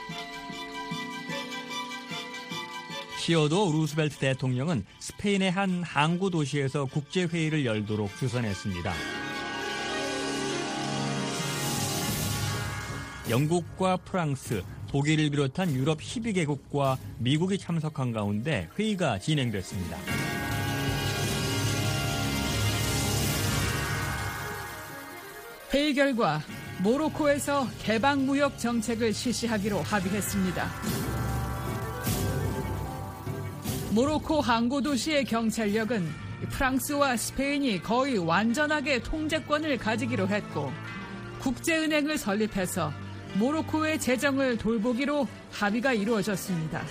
시어도어 루스벨트 대통령은 스페인의 한 항구 도시에서 국제회의를 열도록 주선했습니다. 영국과 프랑스, 독일을 비롯한 유럽 십이 개국과 미국이 참석한 가운데 회의가 진행됐습니다. 회의 결과 모로코에서 개방무역 정책을 실시하기로 합의했습니다. 모로코 항구 도시의 경찰력은 프랑스와 스페인이 거의 완전하게 통제권을 가지기로 했고 국제은행을 설립해서 모로코의 재정을 돌보기로 합의가 이루어졌습니다.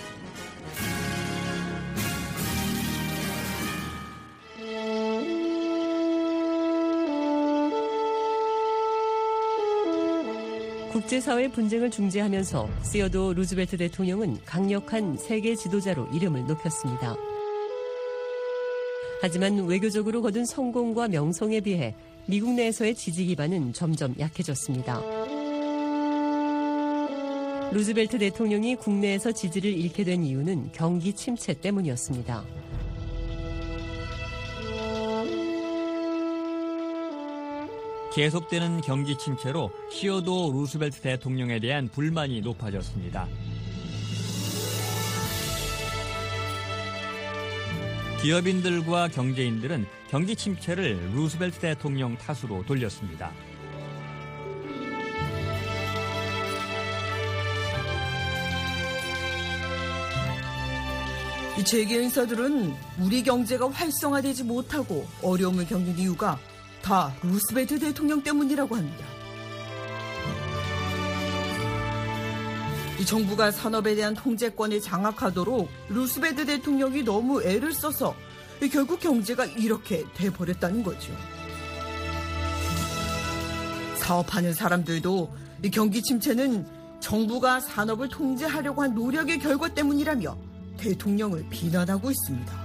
국제사회 분쟁을 중재하면서 시어도어 루즈벨트 대통령은 강력한 세계 지도자로 이름을 높였습니다. 하지만 외교적으로 거둔 성공과 명성에 비해 미국 내에서의 지지 기반은 점점 약해졌습니다. 루즈벨트 대통령이 국내에서 지지를 잃게 된 이유는 경기 침체 때문이었습니다. 계속되는 경기 침체로 시어도어 루스벨트 대통령에 대한 불만이 높아졌습니다. 기업인들과 경제인들은 경기 침체를 루스벨트 대통령 탓으로 돌렸습니다. 이 재계 인사들은 우리 경제가 활성화되지 못하고 어려움을 겪는 이유가 다 루스벨트 대통령 때문이라고 합니다. 이 정부가 산업에 대한 통제권을 장악하도록 루스벨트 대통령이 너무 애를 써서 결국 경제가 이렇게 돼버렸다는 거죠. 사업하는 사람들도 이 경기 침체는 정부가 산업을 통제하려고 한 노력의 결과 때문이라며 대통령을 비난하고 있습니다.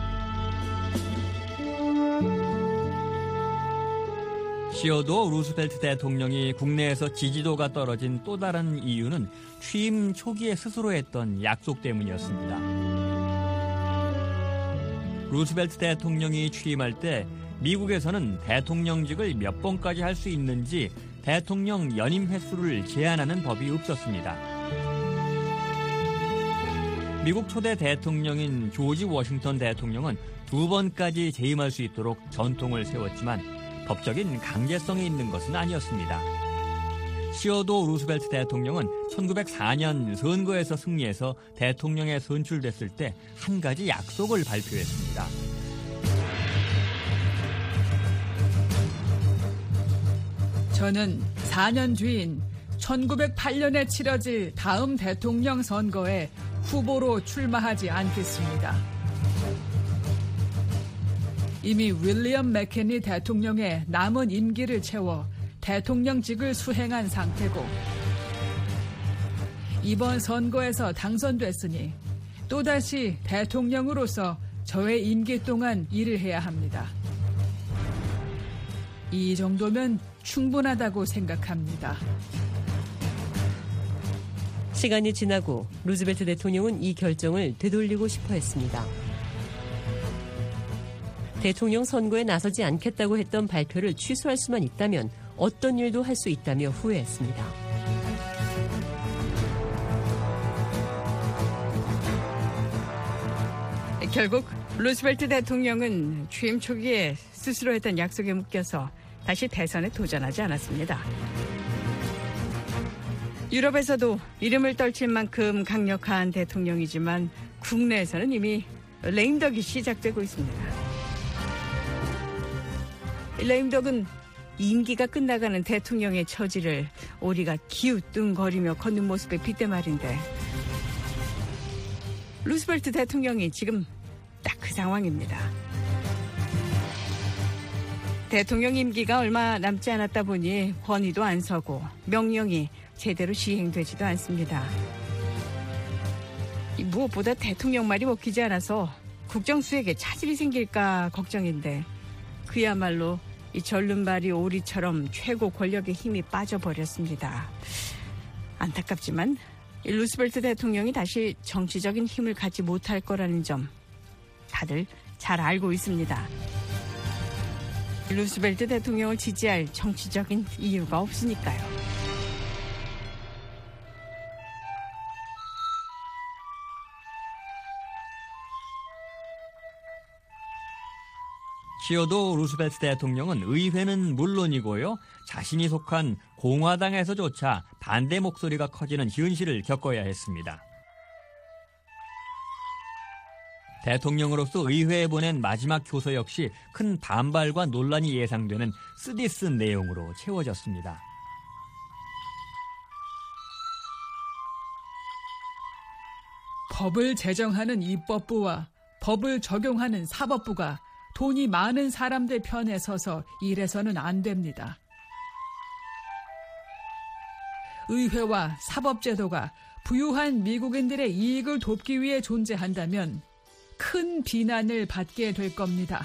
시어도어 루스벨트 대통령이 국내에서 지지도가 떨어진 또 다른 이유는 취임 초기에 스스로 했던 약속 때문이었습니다. 루스벨트 대통령이 취임할 때 미국에서는 대통령직을 몇 번까지 할 수 있는지 대통령 연임 횟수를 제한하는 법이 없었습니다. 미국 초대 대통령인 조지 워싱턴 대통령은 두 번까지 재임할 수 있도록 전통을 세웠지만 법적인 강제성이 있는 것은 아니었습니다. 시어도 루스벨트 대통령은 천구백사 년 선거에서 승리해서 대통령에 선출됐을 때 한 가지 약속을 발표했습니다. 저는 사 년 뒤인 천구백팔 년에 치러질 다음 대통령 선거에 후보로 출마하지 않겠습니다. 이미 윌리엄 맥케니 대통령의 남은 임기를 채워 대통령직을 수행한 상태고 이번 선거에서 당선됐으니 또다시 대통령으로서 저의 임기 동안 일을 해야 합니다. 이 정도면 충분하다고 생각합니다. 시간이 지나고 루즈벨트 대통령은 이 결정을 되돌리고 싶어 했습니다. 대통령 선거에 나서지 않겠다고 했던 발표를 취소할 수만 있다면 어떤 일도 할 수 있다며 후회했습니다. 결국 루스벨트 대통령은 취임 초기에 스스로 했던 약속에 묶여서 다시 대선에 도전하지 않았습니다. 유럽에서도 이름을 떨칠 만큼 강력한 대통령이지만 국내에서는 이미 레임덕이 시작되고 있습니다. 레임덕은 임기가 끝나가는 대통령의 처지를 우리가 기우뚱거리며 걷는 모습에 빗대 말인데 루스벨트 대통령이 지금 딱 그 상황입니다. 대통령 임기가 얼마 남지 않았다 보니 권위도 안 서고 명령이 제대로 시행되지도 않습니다. 무엇보다 대통령 말이 먹히지 않아서 국정수행에 차질이 생길까 걱정인데 그야말로 이 절름발이 오리처럼 최고 권력의 힘이 빠져버렸습니다. 안타깝지만 루스벨트 대통령이 다시 정치적인 힘을 갖지 못할 거라는 점 다들 잘 알고 있습니다. 루스벨트 대통령을 지지할 정치적인 이유가 없으니까요. 시어도 루스벨트 대통령은 의회는 물론이고요. 자신이 속한 공화당에서조차 반대 목소리가 커지는 현실을 겪어야 했습니다. 대통령으로서 의회에 보낸 마지막 교서 역시 큰 반발과 논란이 예상되는 쓰디쓴 내용으로 채워졌습니다. 법을 제정하는 입법부와 법을 적용하는 사법부가 돈이 많은 사람들 편에 서서 일해서는 안 됩니다. 의회와 사법제도가 부유한 미국인들의 이익을 돕기 위해 존재한다면 큰 비난을 받게 될 겁니다.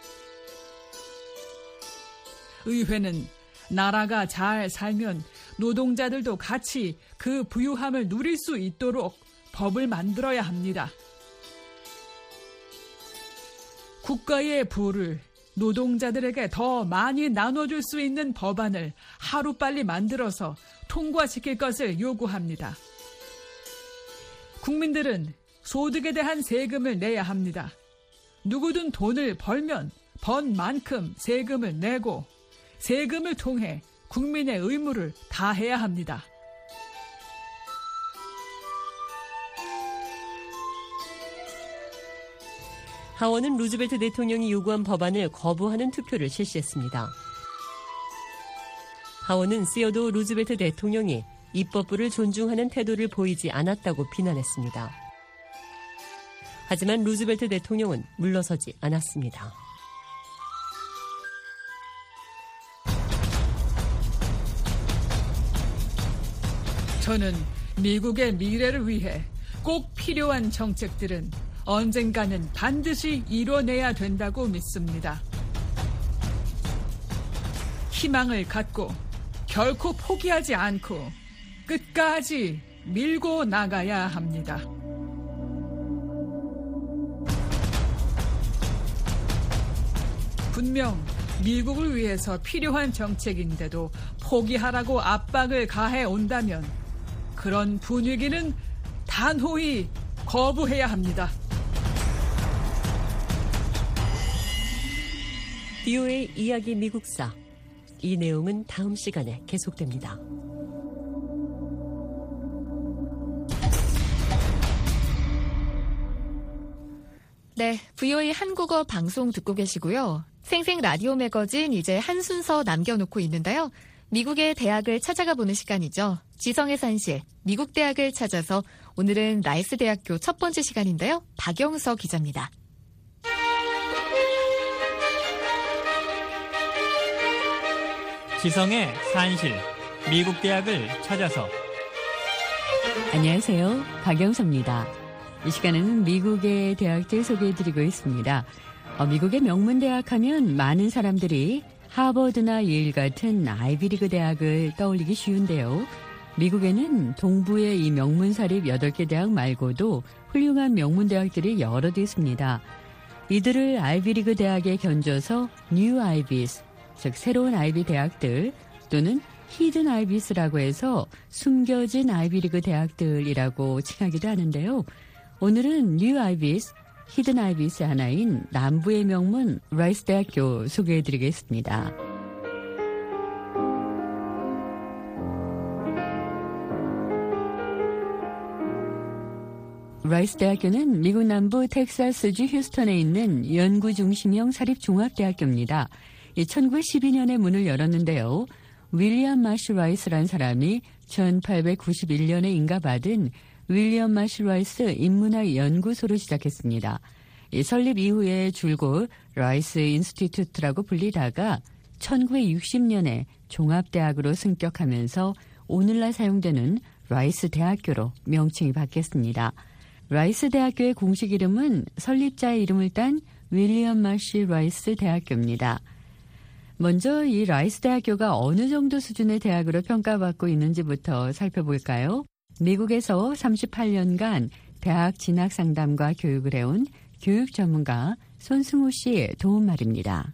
의회는 나라가 잘 살면 노동자들도 같이 그 부유함을 누릴 수 있도록 법을 만들어야 합니다. 국가의 부를 노동자들에게 더 많이 나눠줄 수 있는 법안을 하루빨리 만들어서 통과시킬 것을 요구합니다. 국민들은 소득에 대한 세금을 내야 합니다. 누구든 돈을 벌면 번 만큼 세금을 내고 세금을 통해 국민의 의무를 다해야 합니다. 하원은 루즈벨트 대통령이 요구한 법안을 거부하는 투표를 실시했습니다. 하원은 시어도 루즈벨트 대통령이 입법부를 존중하는 태도를 보이지 않았다고 비난했습니다. 하지만 루즈벨트 대통령은 물러서지 않았습니다. 저는 미국의 미래를 위해 꼭 필요한 정책들은 언젠가는 반드시 이뤄내야 된다고 믿습니다. 희망을 갖고 결코 포기하지 않고 끝까지 밀고 나가야 합니다. 분명 미국을 위해서 필요한 정책인데도 포기하라고 압박을 가해 온다면 그런 분위기는 단호히 거부해야 합니다. 비오에이 이야기 미국사. 이 내용은 다음 시간에 계속됩니다. 네, 브이오에이 한국어 방송 듣고 계시고요. 생생 라디오 매거진 이제 한 순서 남겨놓고 있는데요. 미국의 대학을 찾아가 보는 시간이죠. 지성의 산실, 미국 대학을 찾아서 오늘은 라이스 대학교 첫 번째 시간인데요. 박영서 기자입니다. 지성의 산실, 미국 대학을 찾아서. 안녕하세요. 박영서입니다. 이 시간에는 미국의 대학들 소개해드리고 있습니다. 어, 미국의 명문대학 하면 많은 사람들이 하버드나 예일 같은 아이비리그 대학을 떠올리기 쉬운데요. 미국에는 동부의 이 명문사립 여덟 개 대학 말고도 훌륭한 명문대학들이 여러 개 있습니다. 이들을 아이비리그 대학에 견줘서 뉴 아이비스, 즉 새로운 아이비 대학들 또는 히든 아이비스라고 해서 숨겨진 아이비리그 대학들이라고 칭하기도 하는데요. 오늘은 뉴 아이비스, 히든 아이비스 하나인 남부의 명문 라이스 대학교 소개해드리겠습니다. 라이스 대학교는 미국 남부 텍사스주 휴스턴에 있는 연구 중심형 사립종합대학교입니다. 천구백십이 년에 문을 열었는데요. 윌리엄 마시 라이스라는 사람이 천팔백구십일 년에 인가받은 윌리엄 마시 라이스 인문학 연구소로 시작했습니다. 설립 이후에 줄곧 라이스 인스티튜트라고 불리다가 천구백육십 년에 종합대학으로 승격하면서 오늘날 사용되는 라이스 대학교로 명칭이 바뀌었습니다. 라이스 대학교의 공식 이름은 설립자의 이름을 딴 윌리엄 마시 라이스 대학교입니다. 먼저 이 라이스 대학교가 어느 정도 수준의 대학으로 평가받고 있는지부터 살펴볼까요? 미국에서 삼십팔 년간 대학 진학 상담과 교육을 해온 교육 전문가 손승우 씨의 도움 말입니다.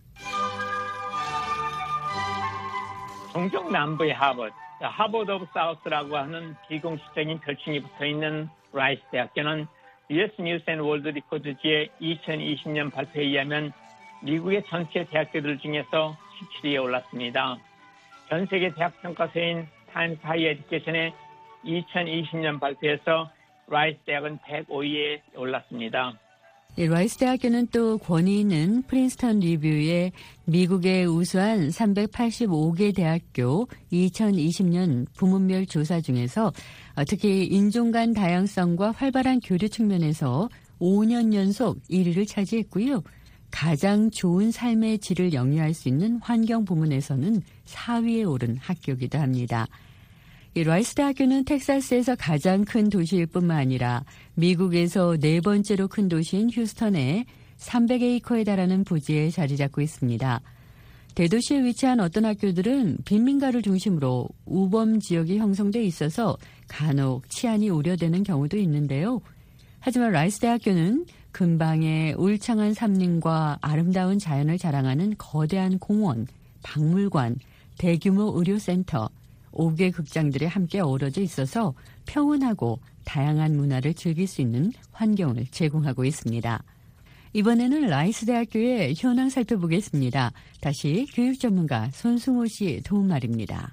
동쪽 남부의 하버드, 하버드 오브 사우스라고 하는 비공식적인 별칭이 붙어있는 라이스 대학교는 유에스 뉴스 앤 월드 리포트지의 이천이십 년 발표에 의하면 미국의 전체 대학교들 중에서 십칠 위에 올랐습니다. 전 세계 대학 평가서인 타임스 하이어 에듀케이션의 이천이십 년 발표에서 라이스 대학은 백오 위에 올랐습니다. 예, 라이스 대학교는 또 권위 있는 프린스턴 리뷰의 미국의 우수한 삼백팔십오 개 대학교 이천이십 년 부문별 조사 중에서 특히 인종 간 다양성과 활발한 교류 측면에서 오 년 연속 일 위를 차지했고요. 가장 좋은 삶의 질을 영위할 수 있는 환경 부문에서는 사 위에 오른 학교이기도 합니다. 이 라이스 대학교는 텍사스에서 가장 큰 도시일 뿐만 아니라 미국에서 네 번째로 큰 도시인 휴스턴에 삼백 에이커에 달하는 부지에 자리 잡고 있습니다. 대도시에 위치한 어떤 학교들은 빈민가를 중심으로 우범 지역이 형성돼 있어서 간혹 치안이 우려되는 경우도 있는데요. 하지만 라이스 대학교는 근방의 울창한 산림과 아름다운 자연을 자랑하는 거대한 공원, 박물관, 대규모 의료센터, 오 개 극장들이 함께 어우러져 있어서 평온하고 다양한 문화를 즐길 수 있는 환경을 제공하고 있습니다. 이번에는 라이스 대학교의 현황 살펴보겠습니다. 다시 교육 전문가 손승호 씨 도움 말입니다.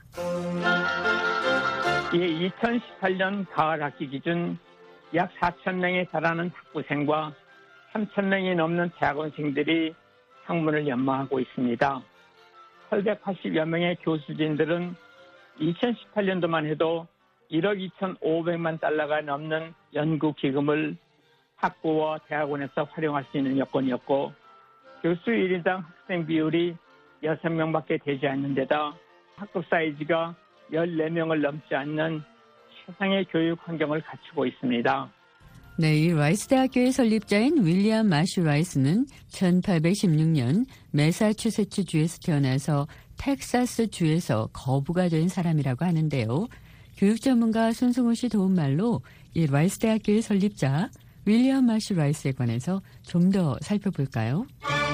예, 이천십팔 년 가을 학기 기준 약 사천 명에 달하는 학부생과 삼천 명이 넘는 대학원생들이 학문을 연마하고 있습니다. 팔백팔십여 명의 교수진들은 이천십팔 년도만 해도 일억 이천오백만 달러가 넘는 연구기금을 학부와 대학원에서 활용할 수 있는 여건이었고 교수 일 인당 학생 비율이 여섯 명밖에 되지 않는 데다 학급 사이즈가 열네 명을 넘지 않는 최상의 교육 환경을 갖추고 있습니다. 네, 이 라이스 대학교의 설립자인 윌리엄 마시 라이스는 천팔백십육 년 매사추세츠 주에서 태어나서 텍사스 주에서 거부가 된 사람이라고 하는데요. 교육 전문가 손승우 씨 도움말로 이 라이스 대학교의 설립자 윌리엄 마시 라이스에 관해서 좀 더 살펴볼까요?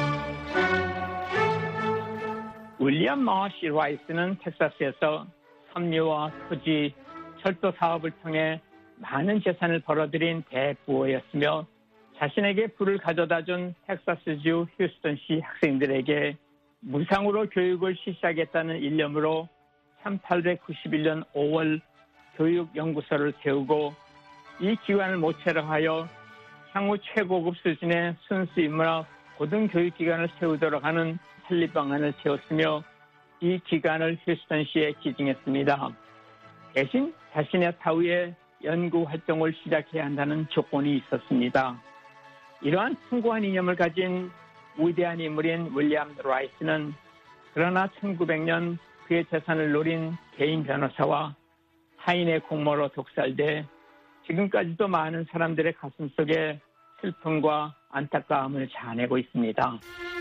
윌리엄 마시 라이스는 텍사스에서 섬유와 토지, 철도 사업을 통해 많은 재산을 벌어들인 대부호였으며 자신에게 부를 가져다준 텍사스주 휴스턴시 학생들에게 무상으로 교육을 실시하겠다는 일념으로 천팔백구십일 년 오월 교육연구소를 세우고 이 기관을 모체로 하여 향후 최고급 수준의 순수 인문학 고등교육기관을 세우도록 하는 설립 방안을 세웠으며 이 기관을 휴스턴시에 지정했습니다. 대신 자신의 사후에 연구 활동을 시작해야 한다는 조건이 있었습니다. 이러한 숭고한 이념을 가진 위대한 인물인 윌리엄 라이스는 그러나 천구백 년 그의 재산을 노린 개인 변호사와 타인의 공모로 독살돼 지금까지도 많은 사람들의 가슴속에 슬픔과 안타까움을 자아내고 있습니다.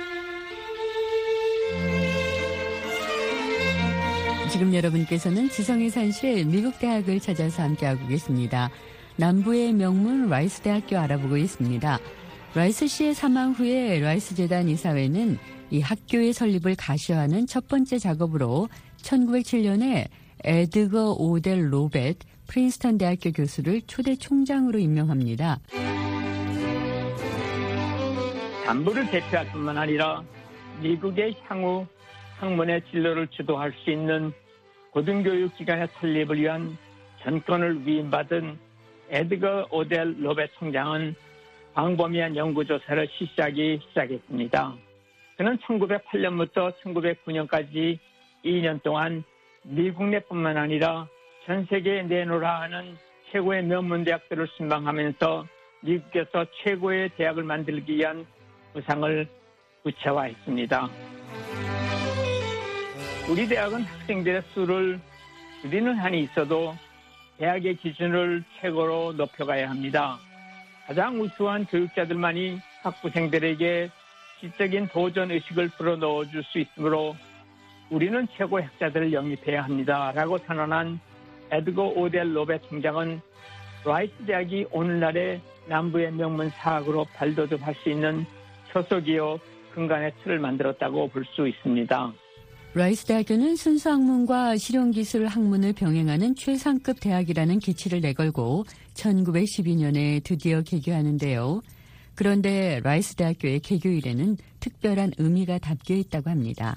지금 여러분께서는 지성의 산실 미국 대학을 찾아서 함께하고 계십니다. 남부의 명문 라이스 대학교 알아보고 있습니다. 라이스 씨의 사망 후에 라이스 재단 이사회는 이 학교의 설립을 가시화하는 첫 번째 작업으로 천구백칠 년에 에드거 오델 로벳 프린스턴 대학교 교수를 초대 총장으로 임명합니다. 남부를 대표할 뿐만 아니라 미국의 향후 학문의 진로를 주도할 수 있는 고등교육 기관의 설립을 위한 전권을 위임받은 에드거 오델 로벳 총장은 광범위한 연구조사를 실시하기 시작했습니다. 그는 천구백팔 년부터 천구백구 년까지 이 년 동안 미국 내뿐만 아니라 전 세계에 내놓으라 하는 최고의 명문대학들을 순방하면서 미국에서 최고의 대학을 만들기 위한 구상을 구체화했습니다. 우리 대학은 학생들의 수를 줄이는 한이 있어도 대학의 기준을 최고로 높여가야 합니다. 가장 우수한 교육자들만이 학부생들에게 지적인 도전 의식을 불어넣어줄 수 있으므로 우리는 최고의 학자들을 영입해야 합니다. 라고 선언한 에드거 오델 로벳 총장은 라이스 대학이 오늘날의 남부의 명문 사학으로 발돋움할 수 있는 초석이요 근간의 틀을 만들었다고 볼 수 있습니다. 라이스 대학교는 순수 학문과 실용기술 학문을 병행하는 최상급 대학이라는 기치를 내걸고 천구백십이 년에 드디어 개교하는데요. 그런데 라이스 대학교의 개교일에는 특별한 의미가 담겨 있다고 합니다.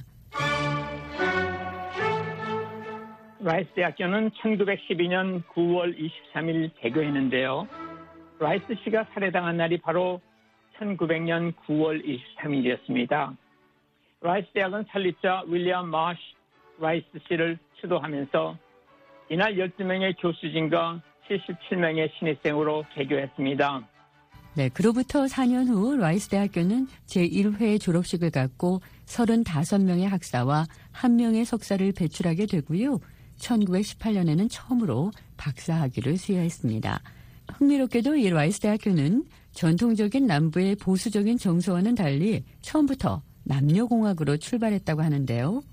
라이스 대학교는 천구백십이 년 구월 이십삼일 개교했는데요. 라이스 씨가 살해당한 날이 바로 천구백 년 구월 이십삼일이었습니다. 라이스 대학은 설립자 윌리엄 마시 라이스 씨를 추도하면서 이날 열두 명의 교수진과 칠십칠 명의 신입생으로 개교했습니다. 네, 그로부터 사 년 후 라이스 대학교는 제일 회 졸업식을 갖고 서른다섯 명의 학사와 한 명의 석사를 배출하게 되고요. 천구백십팔 년에는 처음으로 박사학위를 수여했습니다. 흥미롭게도 이 라이스 대학교는 전통적인 남부의 보수적인 정서와는 달리 처음부터 남녀공학으로 출발했다고 하는데요.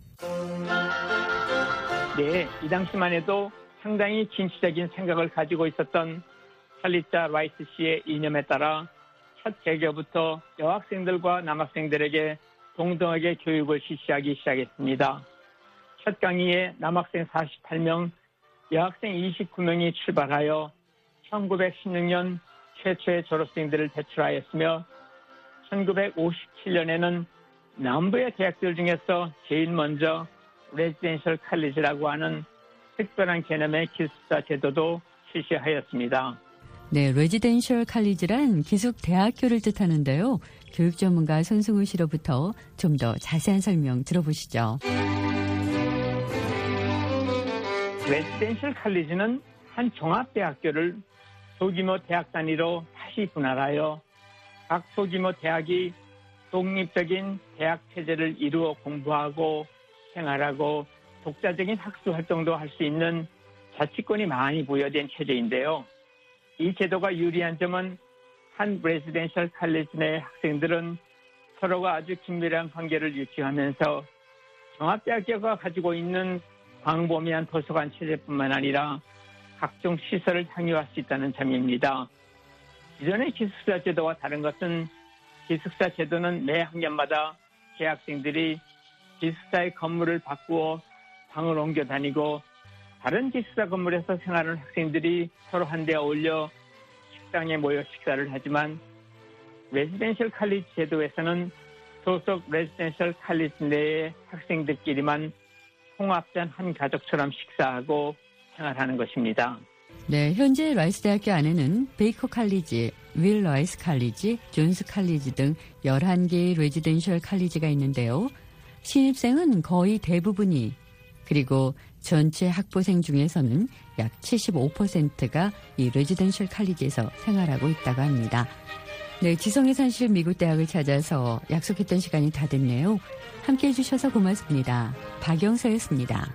네, 이 당시만 해도 상당히 진취적인 생각을 가지고 있었던 설립자 라이스 씨의 이념에 따라 첫 개교부터 여학생들과 남학생들에게 동등하게 교육을 실시하기 시작했습니다. 첫 강의에 남학생 사십팔 명, 여학생 이십구 명이 출발하여 천구백십육 년 최초의 졸업생들을 배출하였으며 천구백오십칠 년에는 남부의 대학들 중에서 제일 먼저 레지던셜 칼리지라고 하는 특별한 개념의 기숙사 제도도 실시하였습니다. 네, 레지던셜 칼리지란 기숙 대학교를 뜻하는데요. 교육 전문가 손승우 씨로부터 좀 더 자세한 설명 들어보시죠. 레지던셜 칼리지는 한 종합대학교를 소규모 대학 단위로 다시 분할하여 각 소규모 대학이 독립적인 대학 체제를 이루어 공부하고 생활하고 독자적인 학술 활동도 할 수 있는 자치권이 많이 부여된 체제인데요. 이 제도가 유리한 점은 한 레지던셜 칼리지 내 학생들은 서로가 아주 긴밀한 관계를 유지하면서 종합대학교가 가지고 있는 광범위한 도서관 체제뿐만 아니라 각종 시설을 향유할 수 있다는 점입니다. 기존의 기숙사 제도와 다른 것은 기숙사 제도는 매 학년마다 재학생들이 기숙사의 건물을 바꾸어 방을 옮겨 다니고 다른 기숙사 건물에서 생활하는 학생들이 서로 한데 어울려 식당에 모여 식사를 하지만 레지던셜 칼리지 제도에서는 소속 레지던셜 칼리지 내의 학생들끼리만 통합된 한 가족처럼 식사하고 생활하는 것입니다. 네, 현재 라이스 대학교 안에는 베이커 칼리지, 윌 라이스 칼리지, 존스 칼리지 등 열한 개의 레지던셜 칼리지가 있는데요. 신입생은 거의 대부분이, 그리고 전체 학부생 중에서는 약 칠십오 퍼센트가 이 레지던셜 칼리지에서 생활하고 있다고 합니다. 네, 지성의 산실 미국 대학을 찾아서 약속했던 시간이 다 됐네요. 함께해 주셔서 고맙습니다. 박영서였습니다.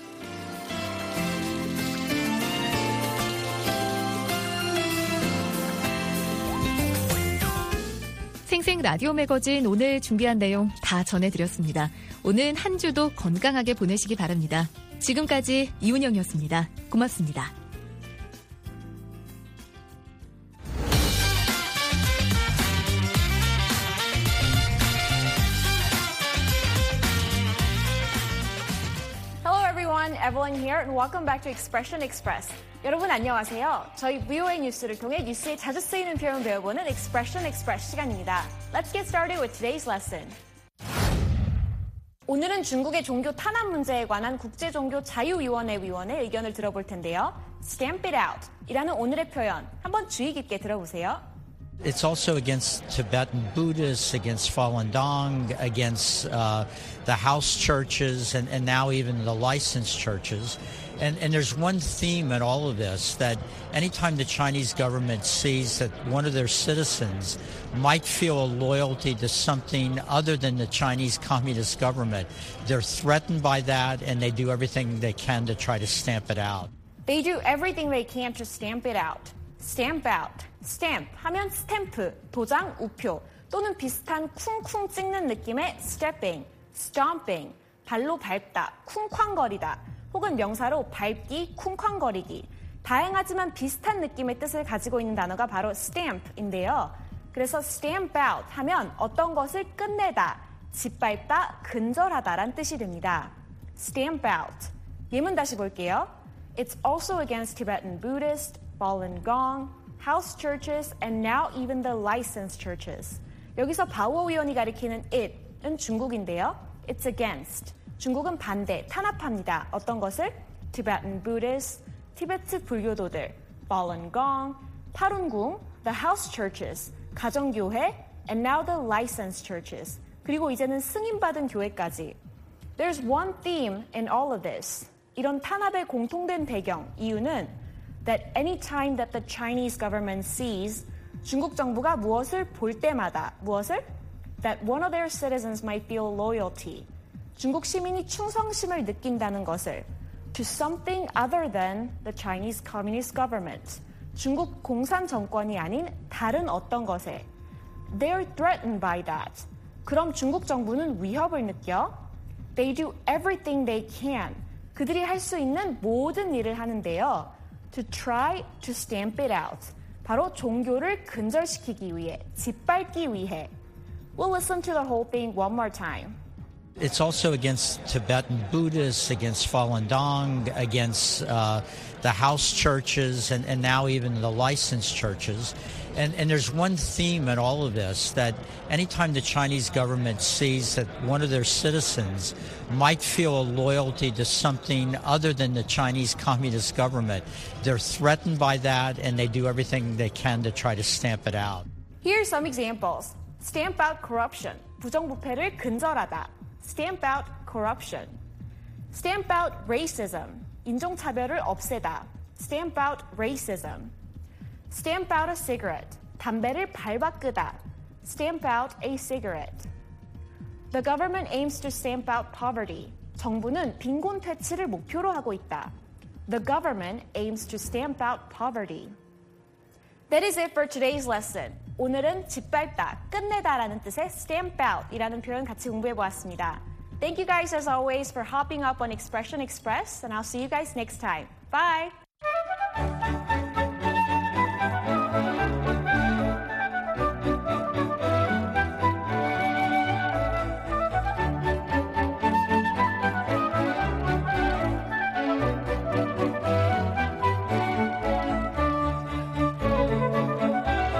생생 라디오 매거진 오늘 준비한 내용 다 전해드렸습니다. 오늘 한 주도 건강하게 보내시기 바랍니다. 지금까지 이은영이었습니다. 고맙습니다. Hello everyone, Evelyn here and welcome back to Expression Express. 여러분 안녕하세요. 저희 브이오에이 뉴스를 통해 뉴스에 자주 쓰이는 표현 배워보는 Expression Express 시간입니다. Let's get started with today's lesson. 오늘은 중국의 종교 탄압 문제에 관한 국제종교자유위원회 위원의 의견을 들어볼 텐데요. Stamp it out 이라는 오늘의 표현 한번 주의 깊게 들어보세요. It's also against Tibetan Buddhists, against Falun Gong, against uh, the house churches, and, and now even the licensed churches. And, and there's one theme in all of this, that anytime the Chinese government sees that one of their citizens might feel a loyalty to something other than the Chinese Communist government, they're threatened by that and they do everything they can to try to stamp it out. They do everything they can to stamp it out. Stamp out. Stamp 하면 스탬프, 도장, 우표 또는 비슷한 쿵쿵 찍는 느낌의 stepping, stomping, 발로 밟다, 쿵쾅거리다 혹은 명사로 밟기, 쿵쾅거리기 다양하지만 비슷한 느낌의 뜻을 가지고 있는 단어가 바로 stamp인데요. 그래서 stamp out 하면 어떤 것을 끝내다, 짓밟다, 근절하다란 뜻이 됩니다. Stamp out. 예문 다시 볼게요. It's also against Tibetan Buddhists, Falun Gong, house churches, and now even the licensed churches. 여기서 바오 의원이 가리키는 it은 중국인데요. It's against. 중국은 반대, 탄압합니다. 어떤 것을? Tibetan Buddhists, 티베트 불교도들, Falun Gong, 파룬궁, the house churches, 가정교회, and now the licensed churches. 그리고 이제는 승인받은 교회까지. There's one theme in all of this. 이런 탄압의 공통된 배경, 이유는 that any time that the Chinese government sees 중국 정부가 무엇을 볼 때마다 무엇을? that one of their citizens might feel loyalty. 중국 시민이 충성심을 느낀다는 것을 to something other than the Chinese Communist government. 중국 공산 정권이 아닌 다른 어떤 것에 they're threatened by that. 그럼 중국 정부는 위협을 느껴? They do everything they can. 그들이 할 수 있는 모든 일을 하는데요. To try to stamp it out. 바로 종교를 근절시키기 위해, 짓밟기 위해. We'll listen to the whole thing one more time. It's also against Tibetan Buddhists, against Falun Gong, against uh, the house churches, and, and now even the licensed churches. And, and there's one theme in all of this, that anytime the Chinese government sees that one of their citizens might feel a loyalty to something other than the Chinese Communist government, they're threatened by that and they do everything they can to try to stamp it out. Here are some examples. Stamp out corruption. 부정부패를 근절하다. Stamp out corruption. Stamp out racism. 인종차별을 없애다. Stamp out racism. Stamp out a cigarette. 담배를 밟아 끄다. Stamp out a cigarette. The government aims to stamp out poverty. 정부는 빈곤 퇴치를 목표로 하고 있다. The government aims to stamp out poverty. That is it for today's lesson. 오늘은 짓밟다, 끝내다라는 뜻의 stamp out 이라는 표현 같이 공부해보았습니다. Thank you guys as always for hopping up on Expression Express, and I'll see you guys next time. Bye!